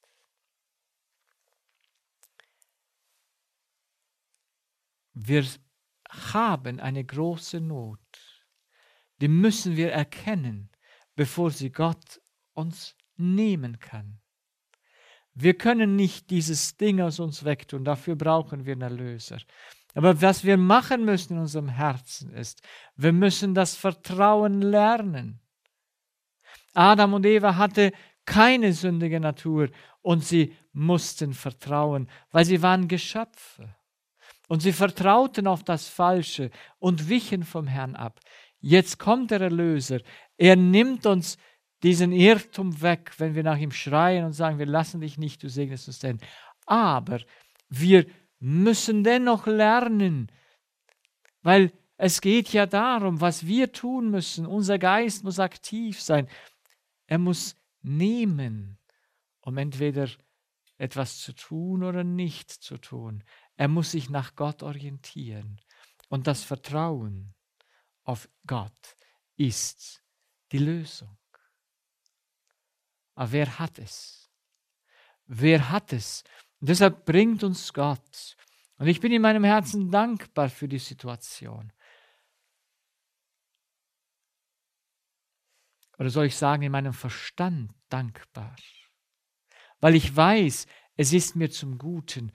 Speaker 1: Wir haben eine große Not. Die müssen wir erkennen, bevor sie Gott uns nehmen kann. Wir können nicht dieses Ding aus uns wegtun, dafür brauchen wir einen Erlöser. Aber was wir machen müssen in unserem Herzen ist, wir müssen das Vertrauen lernen. Adam und Eva hatten keine sündige Natur und sie mussten vertrauen, weil sie waren Geschöpfe. Und sie vertrauten auf das Falsche und wichen vom Herrn ab. Jetzt kommt der Erlöser. Er nimmt uns diesen Irrtum weg, wenn wir nach ihm schreien und sagen, wir lassen dich nicht, du segnest uns denn. Aber wir müssen dennoch lernen, weil es geht ja darum, was wir tun müssen. Unser Geist muss aktiv sein. Er muss nehmen, um entweder etwas zu tun oder nicht zu tun. Er muss sich nach Gott orientieren. Und das Vertrauen auf Gott ist die Lösung. Aber wer hat es? Wer hat es? Und deshalb bringt uns Gott. Und ich bin in meinem Herzen dankbar für die Situation. Oder soll ich sagen, in meinem Verstand dankbar. Weil ich weiß, es ist mir zum Guten,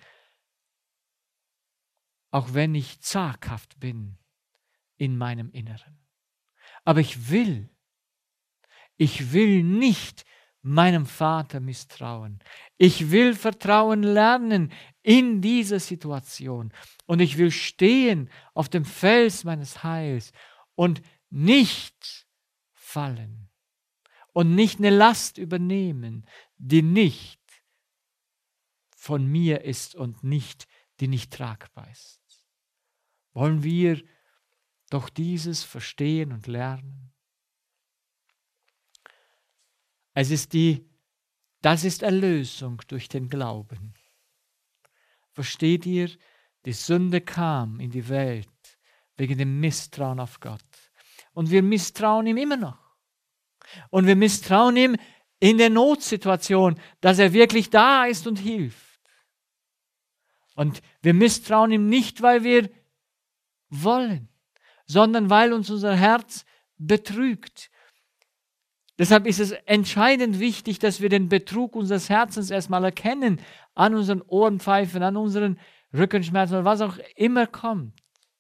Speaker 1: auch wenn ich zaghaft bin in meinem Inneren. Aber ich will, ich will nicht meinem Vater misstrauen. Ich will Vertrauen lernen in dieser Situation. Und ich will stehen auf dem Fels meines Heils und nicht fallen. Und nicht eine Last übernehmen, die nicht von mir ist und nicht, die nicht tragbar ist. Wollen wir doch dieses verstehen und lernen? Es ist die, das ist Erlösung durch den Glauben. Versteht ihr? Die Sünde kam in die Welt wegen dem Misstrauen auf Gott. Und wir misstrauen ihm immer noch. Und wir misstrauen ihm in der Notsituation, dass er wirklich da ist und hilft. Und wir misstrauen ihm nicht, weil wir wollen, sondern weil uns unser Herz betrügt. Deshalb ist es entscheidend wichtig, dass wir den Betrug unseres Herzens erstmal erkennen, an unseren Ohrenpfeifen, an unseren Rückenschmerzen oder was auch immer kommt.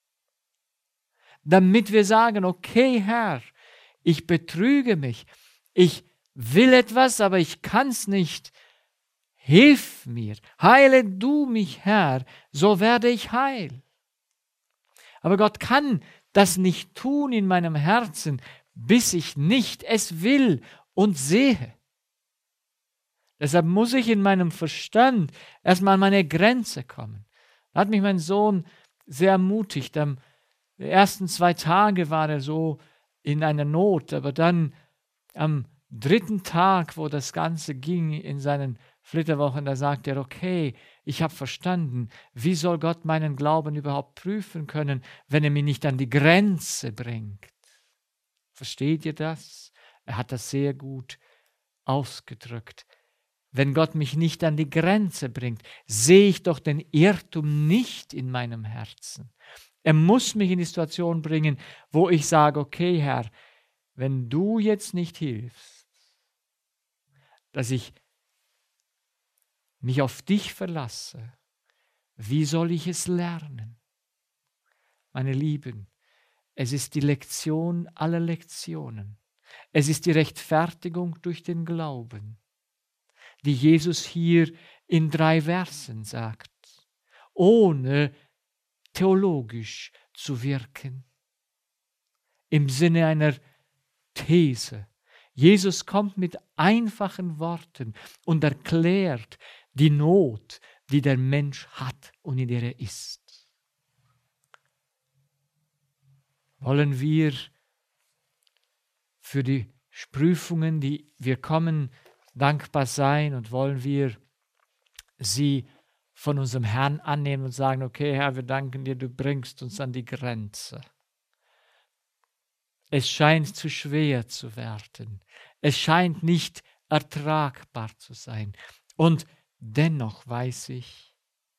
Speaker 1: Damit wir sagen, okay Herr, ich betrüge mich, ich will etwas, aber ich kann es nicht. Hilf mir, heile du mich, Herr, so werde ich heil. Aber Gott kann das nicht tun in meinem Herzen, bis ich nicht es will und sehe. Deshalb muss ich in meinem Verstand erstmal an meine Grenze kommen. Da hat mich mein Sohn sehr ermutigt. Am ersten zwei Tage war er so in einer Not, aber dann am dritten Tag, wo das Ganze ging in seinen Flitterwochen, da sagt er, okay, ich habe verstanden, wie soll Gott meinen Glauben überhaupt prüfen können, wenn er mich nicht an die Grenze bringt. Versteht ihr das? Er hat das sehr gut ausgedrückt. Wenn Gott mich nicht an die Grenze bringt, sehe ich doch den Irrtum nicht in meinem Herzen. Er muss mich in die Situation bringen, wo ich sage, okay, Herr, wenn du jetzt nicht hilfst, dass ich mich auf dich verlasse, wie soll ich es lernen? Meine Lieben, es ist die Lektion aller Lektionen. Es ist die Rechtfertigung durch den Glauben, die Jesus hier in drei Versen sagt, ohne theologisch zu wirken. Im Sinne einer These. Jesus kommt mit einfachen Worten und erklärt die Not, die der Mensch hat und in der er ist. Wollen wir für die Prüfungen, die wir kommen, dankbar sein und wollen wir sie von unserem Herrn annehmen und sagen, okay, Herr, wir danken dir, du bringst uns an die Grenze. Es scheint zu schwer zu werden. Es scheint nicht ertragbar zu sein. Und dennoch weiß ich,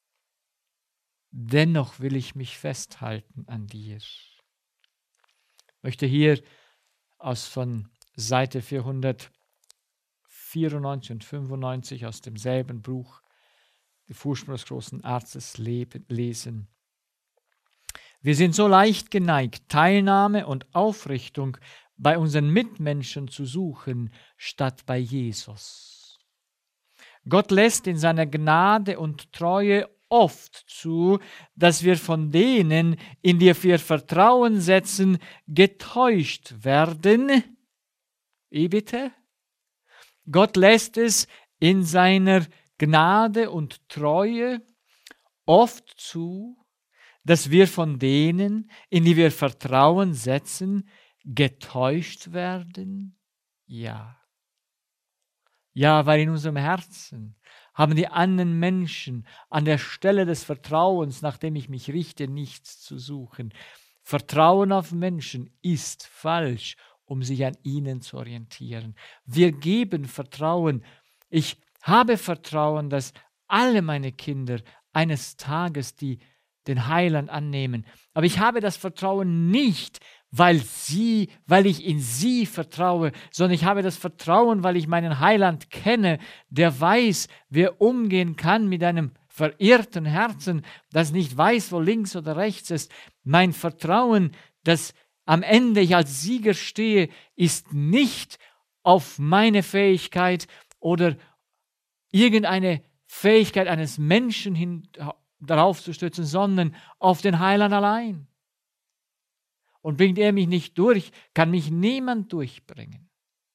Speaker 1: dennoch will ich mich festhalten an dir. Ich möchte hier aus von Seite vierhundertvierundneunzig und fünfundneunzig aus demselben Buch, die Furcht des großen Arztes, lesen. Wir sind so leicht geneigt, Teilnahme und Aufrichtung bei unseren Mitmenschen zu suchen, statt bei Jesus. Gott lässt in seiner Gnade und Treue oft zu, dass wir von denen, in die wir Vertrauen setzen, getäuscht werden. Wie bitte? Gott lässt es in seiner Gnade und Treue oft zu, dass wir von denen, in die wir Vertrauen setzen, getäuscht werden? Ja. Ja, weil in unserem Herzen haben die anderen Menschen an der Stelle des Vertrauens, nach dem ich mich richte, nichts zu suchen. Vertrauen auf Menschen ist falsch, um sich an ihnen zu orientieren. Wir geben Vertrauen. Ich habe Vertrauen, dass alle meine Kinder eines Tages die den Heiland annehmen. Aber ich habe das Vertrauen nicht, weil sie, weil ich in sie vertraue, sondern ich habe das Vertrauen, weil ich meinen Heiland kenne, der weiß, wer umgehen kann mit einem verirrten Herzen, das nicht weiß, wo links oder rechts ist. Mein Vertrauen, dass am Ende ich als Sieger stehe, ist nicht auf meine Fähigkeit oder irgendeine Fähigkeit eines Menschen hin darauf zu stützen, sondern auf den Heiland allein. Und bringt er mich nicht durch, kann mich niemand durchbringen.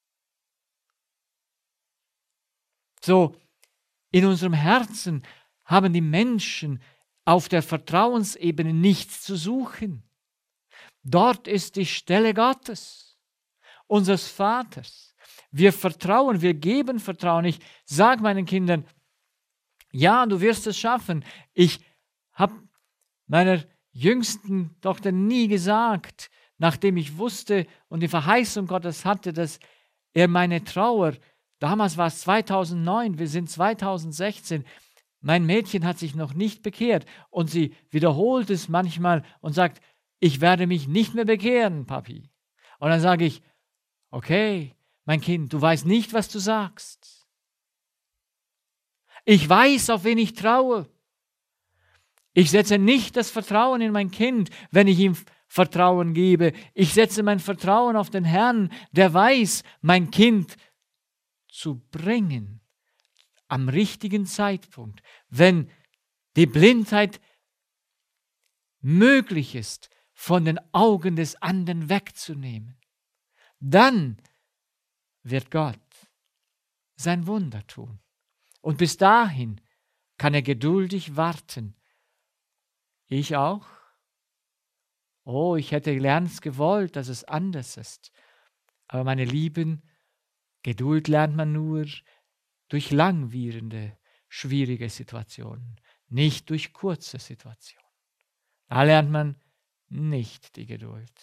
Speaker 1: So, in unserem Herzen haben die Menschen auf der Vertrauensebene nichts zu suchen. Dort ist die Stelle Gottes, unseres Vaters. Wir vertrauen, wir geben Vertrauen. Ich sage meinen Kindern, ja, du wirst es schaffen. Ich habe meiner jüngsten Tochter nie gesagt, nachdem ich wusste und die Verheißung Gottes hatte, dass er meine Trauer, damals war es zweitausendneun, wir sind zweitausendsechzehn, mein Mädchen hat sich noch nicht bekehrt und sie wiederholt es manchmal und sagt, ich werde mich nicht mehr bekehren, Papi. Und dann sage ich, okay, mein Kind, du weißt nicht, was du sagst. Ich weiß, auf wen ich traue. Ich setze nicht das Vertrauen in mein Kind, wenn ich ihm Vertrauen gebe. Ich setze mein Vertrauen auf den Herrn, der weiß, mein Kind zu bringen am richtigen Zeitpunkt, wenn die Blindheit möglich ist, von den Augen des anderen wegzunehmen. Dann wird Gott sein Wunder tun. Und bis dahin kann er geduldig warten. Ich auch? Oh, ich hätte gern gewollt, dass es anders ist. Aber meine Lieben, Geduld lernt man nur durch langwierende, schwierige Situationen, nicht durch kurze Situationen. Da lernt man nicht die Geduld.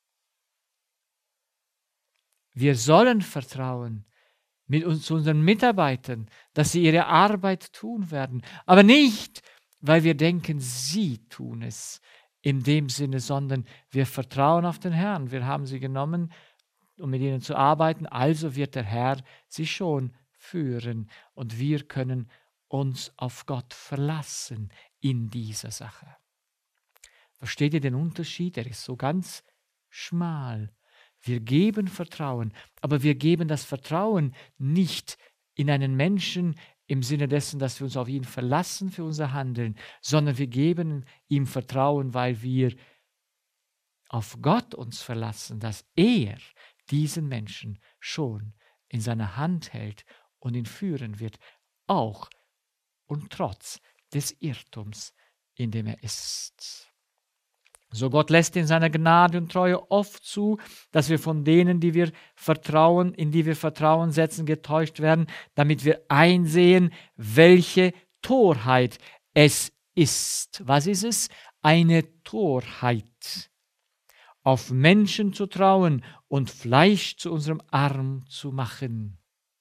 Speaker 1: Wir sollen vertrauen mit uns, zu unseren Mitarbeitern, dass sie ihre Arbeit tun werden, aber nicht, weil wir denken, sie tun es in dem Sinne, sondern wir vertrauen auf den Herrn. Wir haben sie genommen, um mit ihnen zu arbeiten, also wird der Herr sie schon führen und wir können uns auf Gott verlassen in dieser Sache. Versteht ihr den Unterschied? Er ist so ganz schmal. Wir geben Vertrauen, aber wir geben das Vertrauen nicht in einen Menschen im Sinne dessen, dass wir uns auf ihn verlassen für unser Handeln, sondern wir geben ihm Vertrauen, weil wir auf Gott uns verlassen, dass er diesen Menschen schon in seiner Hand hält und ihn führen wird, auch und trotz des Irrtums, in dem er ist. So Gott lässt in seiner Gnade und Treue oft zu, dass wir von denen, die wir vertrauen, in die wir Vertrauen setzen, getäuscht werden, damit wir einsehen, welche Torheit es ist. Was ist es? Eine Torheit, auf Menschen zu trauen und Fleisch zu unserem Arm zu machen.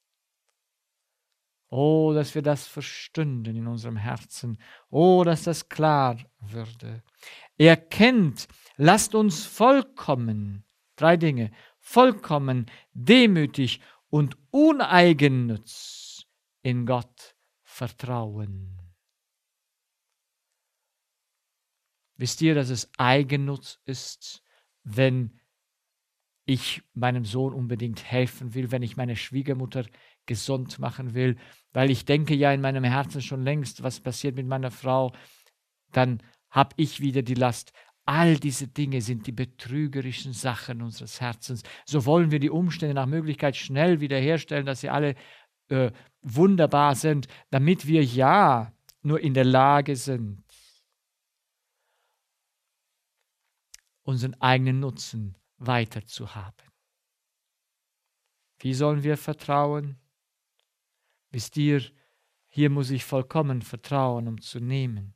Speaker 1: Oh, dass wir das verstünden in unserem Herzen. Oh, dass das klar würde. Er kennt, lasst uns vollkommen, drei Dinge, vollkommen, demütig und uneigennütz in Gott vertrauen. Wisst ihr, dass es Eigennutz ist, wenn ich meinem Sohn unbedingt helfen will, wenn ich meine Schwiegermutter gesund machen will, weil ich denke ja in meinem Herzen schon längst, was passiert mit meiner Frau, dann habe ich wieder die Last. All diese Dinge sind die betrügerischen Sachen unseres Herzens. So wollen wir die Umstände nach Möglichkeit schnell wiederherstellen, dass sie alle äh, wunderbar sind, damit wir ja nur in der Lage sind, unseren eigenen Nutzen weiterzuhaben. Wie sollen wir vertrauen? Wisst ihr, hier muss ich vollkommen vertrauen, um zu nehmen.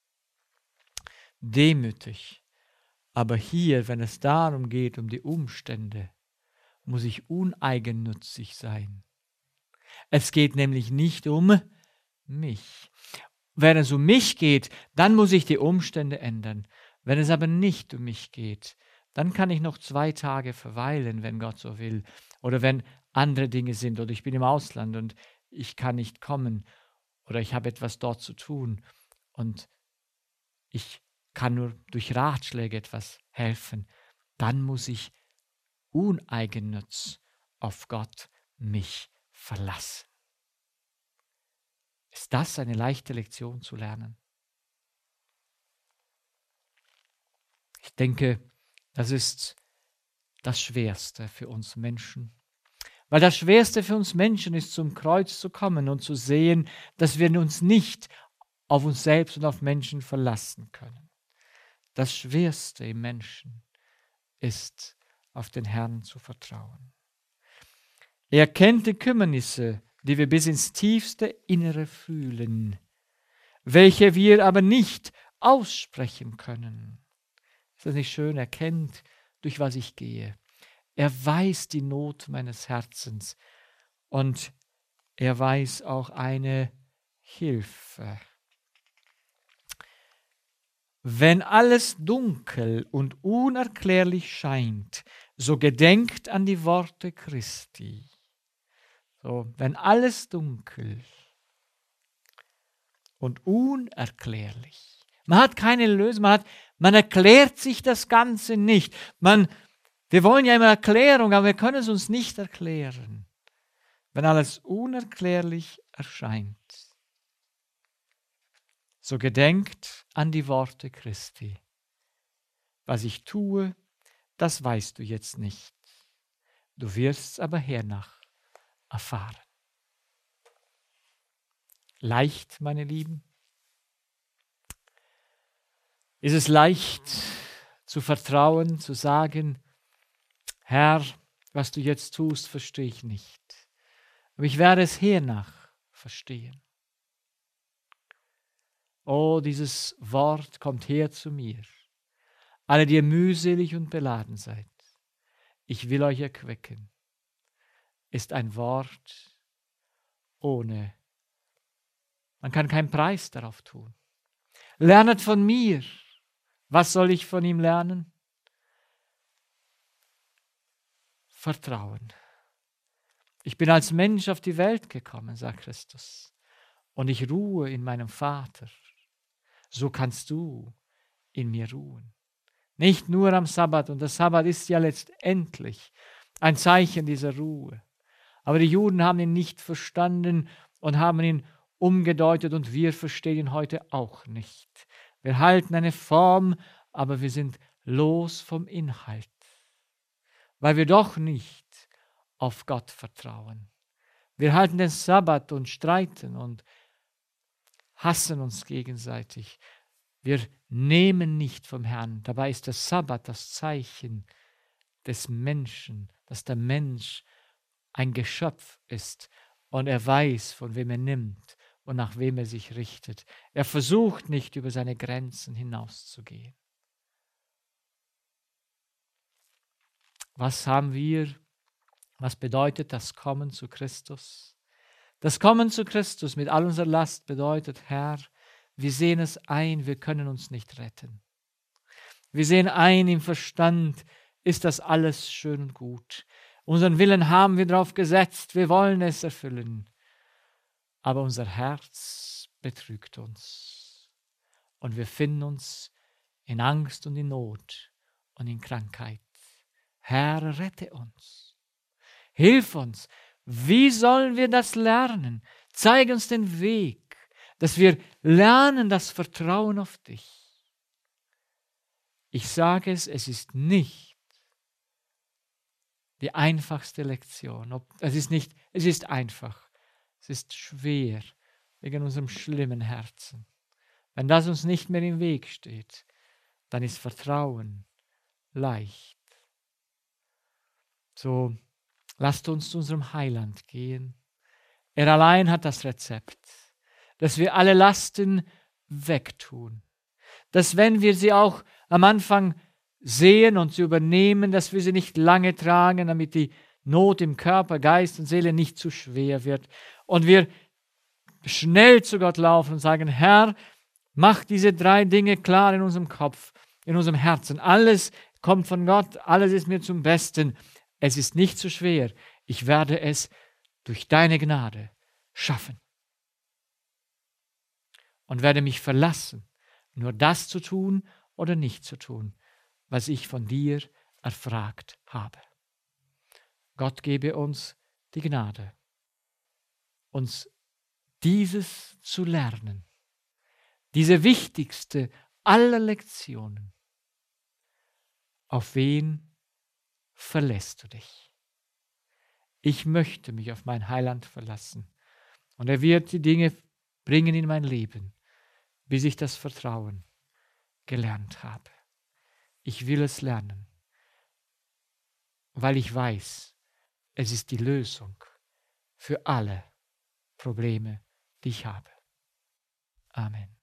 Speaker 1: Demütig. Aber hier, wenn es darum geht, um die Umstände, muss ich uneigennützig sein. Es geht nämlich nicht um mich. Wenn es um mich geht, dann muss ich die Umstände ändern. Wenn es aber nicht um mich geht, dann kann ich noch zwei Tage verweilen, wenn Gott so will. Oder wenn andere Dinge sind oder ich bin im Ausland und ich kann nicht kommen oder ich habe etwas dort zu tun und ich kann nur durch Ratschläge etwas helfen. Dann muss ich uneigennütz auf Gott mich verlassen. Ist das eine leichte Lektion zu lernen? Ich denke, das ist das Schwerste für uns Menschen. Weil das Schwerste für uns Menschen ist, zum Kreuz zu kommen und zu sehen, dass wir uns nicht auf uns selbst und auf Menschen verlassen können. Das Schwerste im Menschen ist, auf den Herrn zu vertrauen. Er kennt die Kümmernisse, die wir bis ins tiefste Innere fühlen, welche wir aber nicht aussprechen können. Ist das nicht schön? Er kennt, durch was ich gehe. Er weiß die Not meines Herzens und er weiß auch eine Hilfe. Wenn alles dunkel und unerklärlich scheint, so gedenkt an die Worte Christi. So, wenn alles dunkel und unerklärlich, man hat keine Lösung, man, hat, man erklärt sich das Ganze nicht. Man, wir wollen ja immer Erklärung, aber wir können es uns nicht erklären, wenn alles unerklärlich erscheint. So gedenkt an die Worte Christi. Was ich tue, das weißt du jetzt nicht. Du wirst's aber hernach erfahren. Leicht, meine Lieben? Ist es leicht zu vertrauen, zu sagen, Herr, was du jetzt tust, verstehe ich nicht. Aber ich werde es hernach verstehen. Oh, dieses Wort kommt her zu mir. Alle, die ihr mühselig und beladen seid, ich will euch erquicken, ist ein Wort ohne, man kann keinen Preis darauf tun. Lernet von mir. Was soll ich von ihm lernen? Vertrauen. Ich bin als Mensch auf die Welt gekommen, sagt Christus, und ich ruhe in meinem Vater. So kannst du in mir ruhen. Nicht nur am Sabbat, und der Sabbat ist ja letztendlich ein Zeichen dieser Ruhe. Aber die Juden haben ihn nicht verstanden und haben ihn umgedeutet, und wir verstehen ihn heute auch nicht. Wir halten eine Form, aber wir sind los vom Inhalt, weil wir doch nicht auf Gott vertrauen. Wir halten den Sabbat und streiten und hassen uns gegenseitig. Wir nehmen nicht vom Herrn. Dabei ist der Sabbat das Zeichen des Menschen, dass der Mensch ein Geschöpf ist und er weiß, von wem er nimmt und nach wem er sich richtet. Er versucht nicht, über seine Grenzen hinauszugehen. Was haben wir? Was bedeutet das Kommen zu Christus? Das Kommen zu Christus mit all unserer Last bedeutet, Herr, wir sehen es ein, wir können uns nicht retten. Wir sehen ein, im Verstand ist das alles schön und gut. Unseren Willen haben wir darauf gesetzt, wir wollen es erfüllen. Aber unser Herz betrügt uns. Und wir finden uns in Angst und in Not und in Krankheit. Herr, rette uns. Hilf uns. Wie sollen wir das lernen? Zeig uns den Weg, dass wir lernen das Vertrauen auf dich. Ich sage es, es ist nicht die einfachste Lektion. Es ist nicht, es ist einfach. Es ist schwer wegen unserem schlimmen Herzen. Wenn das uns nicht mehr im Weg steht, dann ist Vertrauen leicht. So, lasst uns zu unserem Heiland gehen. Er allein hat das Rezept, dass wir alle Lasten wegtun. Dass wenn wir sie auch am Anfang sehen und sie übernehmen, dass wir sie nicht lange tragen, damit die Not im Körper, Geist und Seele nicht zu schwer wird. Und wir schnell zu Gott laufen und sagen, Herr, mach diese drei Dinge klar in unserem Kopf, in unserem Herzen. Alles kommt von Gott, alles ist mir zum Besten. Es ist nicht zu schwer. Ich werde es durch deine Gnade schaffen. Und werde mich verlassen, nur das zu tun oder nicht zu tun, was ich von dir erfragt habe. Gott gebe uns die Gnade, uns dieses zu lernen, diese wichtigste aller Lektionen. Auf wen verlässt du dich? Ich möchte mich auf mein Heiland verlassen und er wird die Dinge bringen in mein Leben, bis ich das Vertrauen gelernt habe. Ich will es lernen, weil ich weiß, es ist die Lösung für alle Probleme, die ich habe. Amen.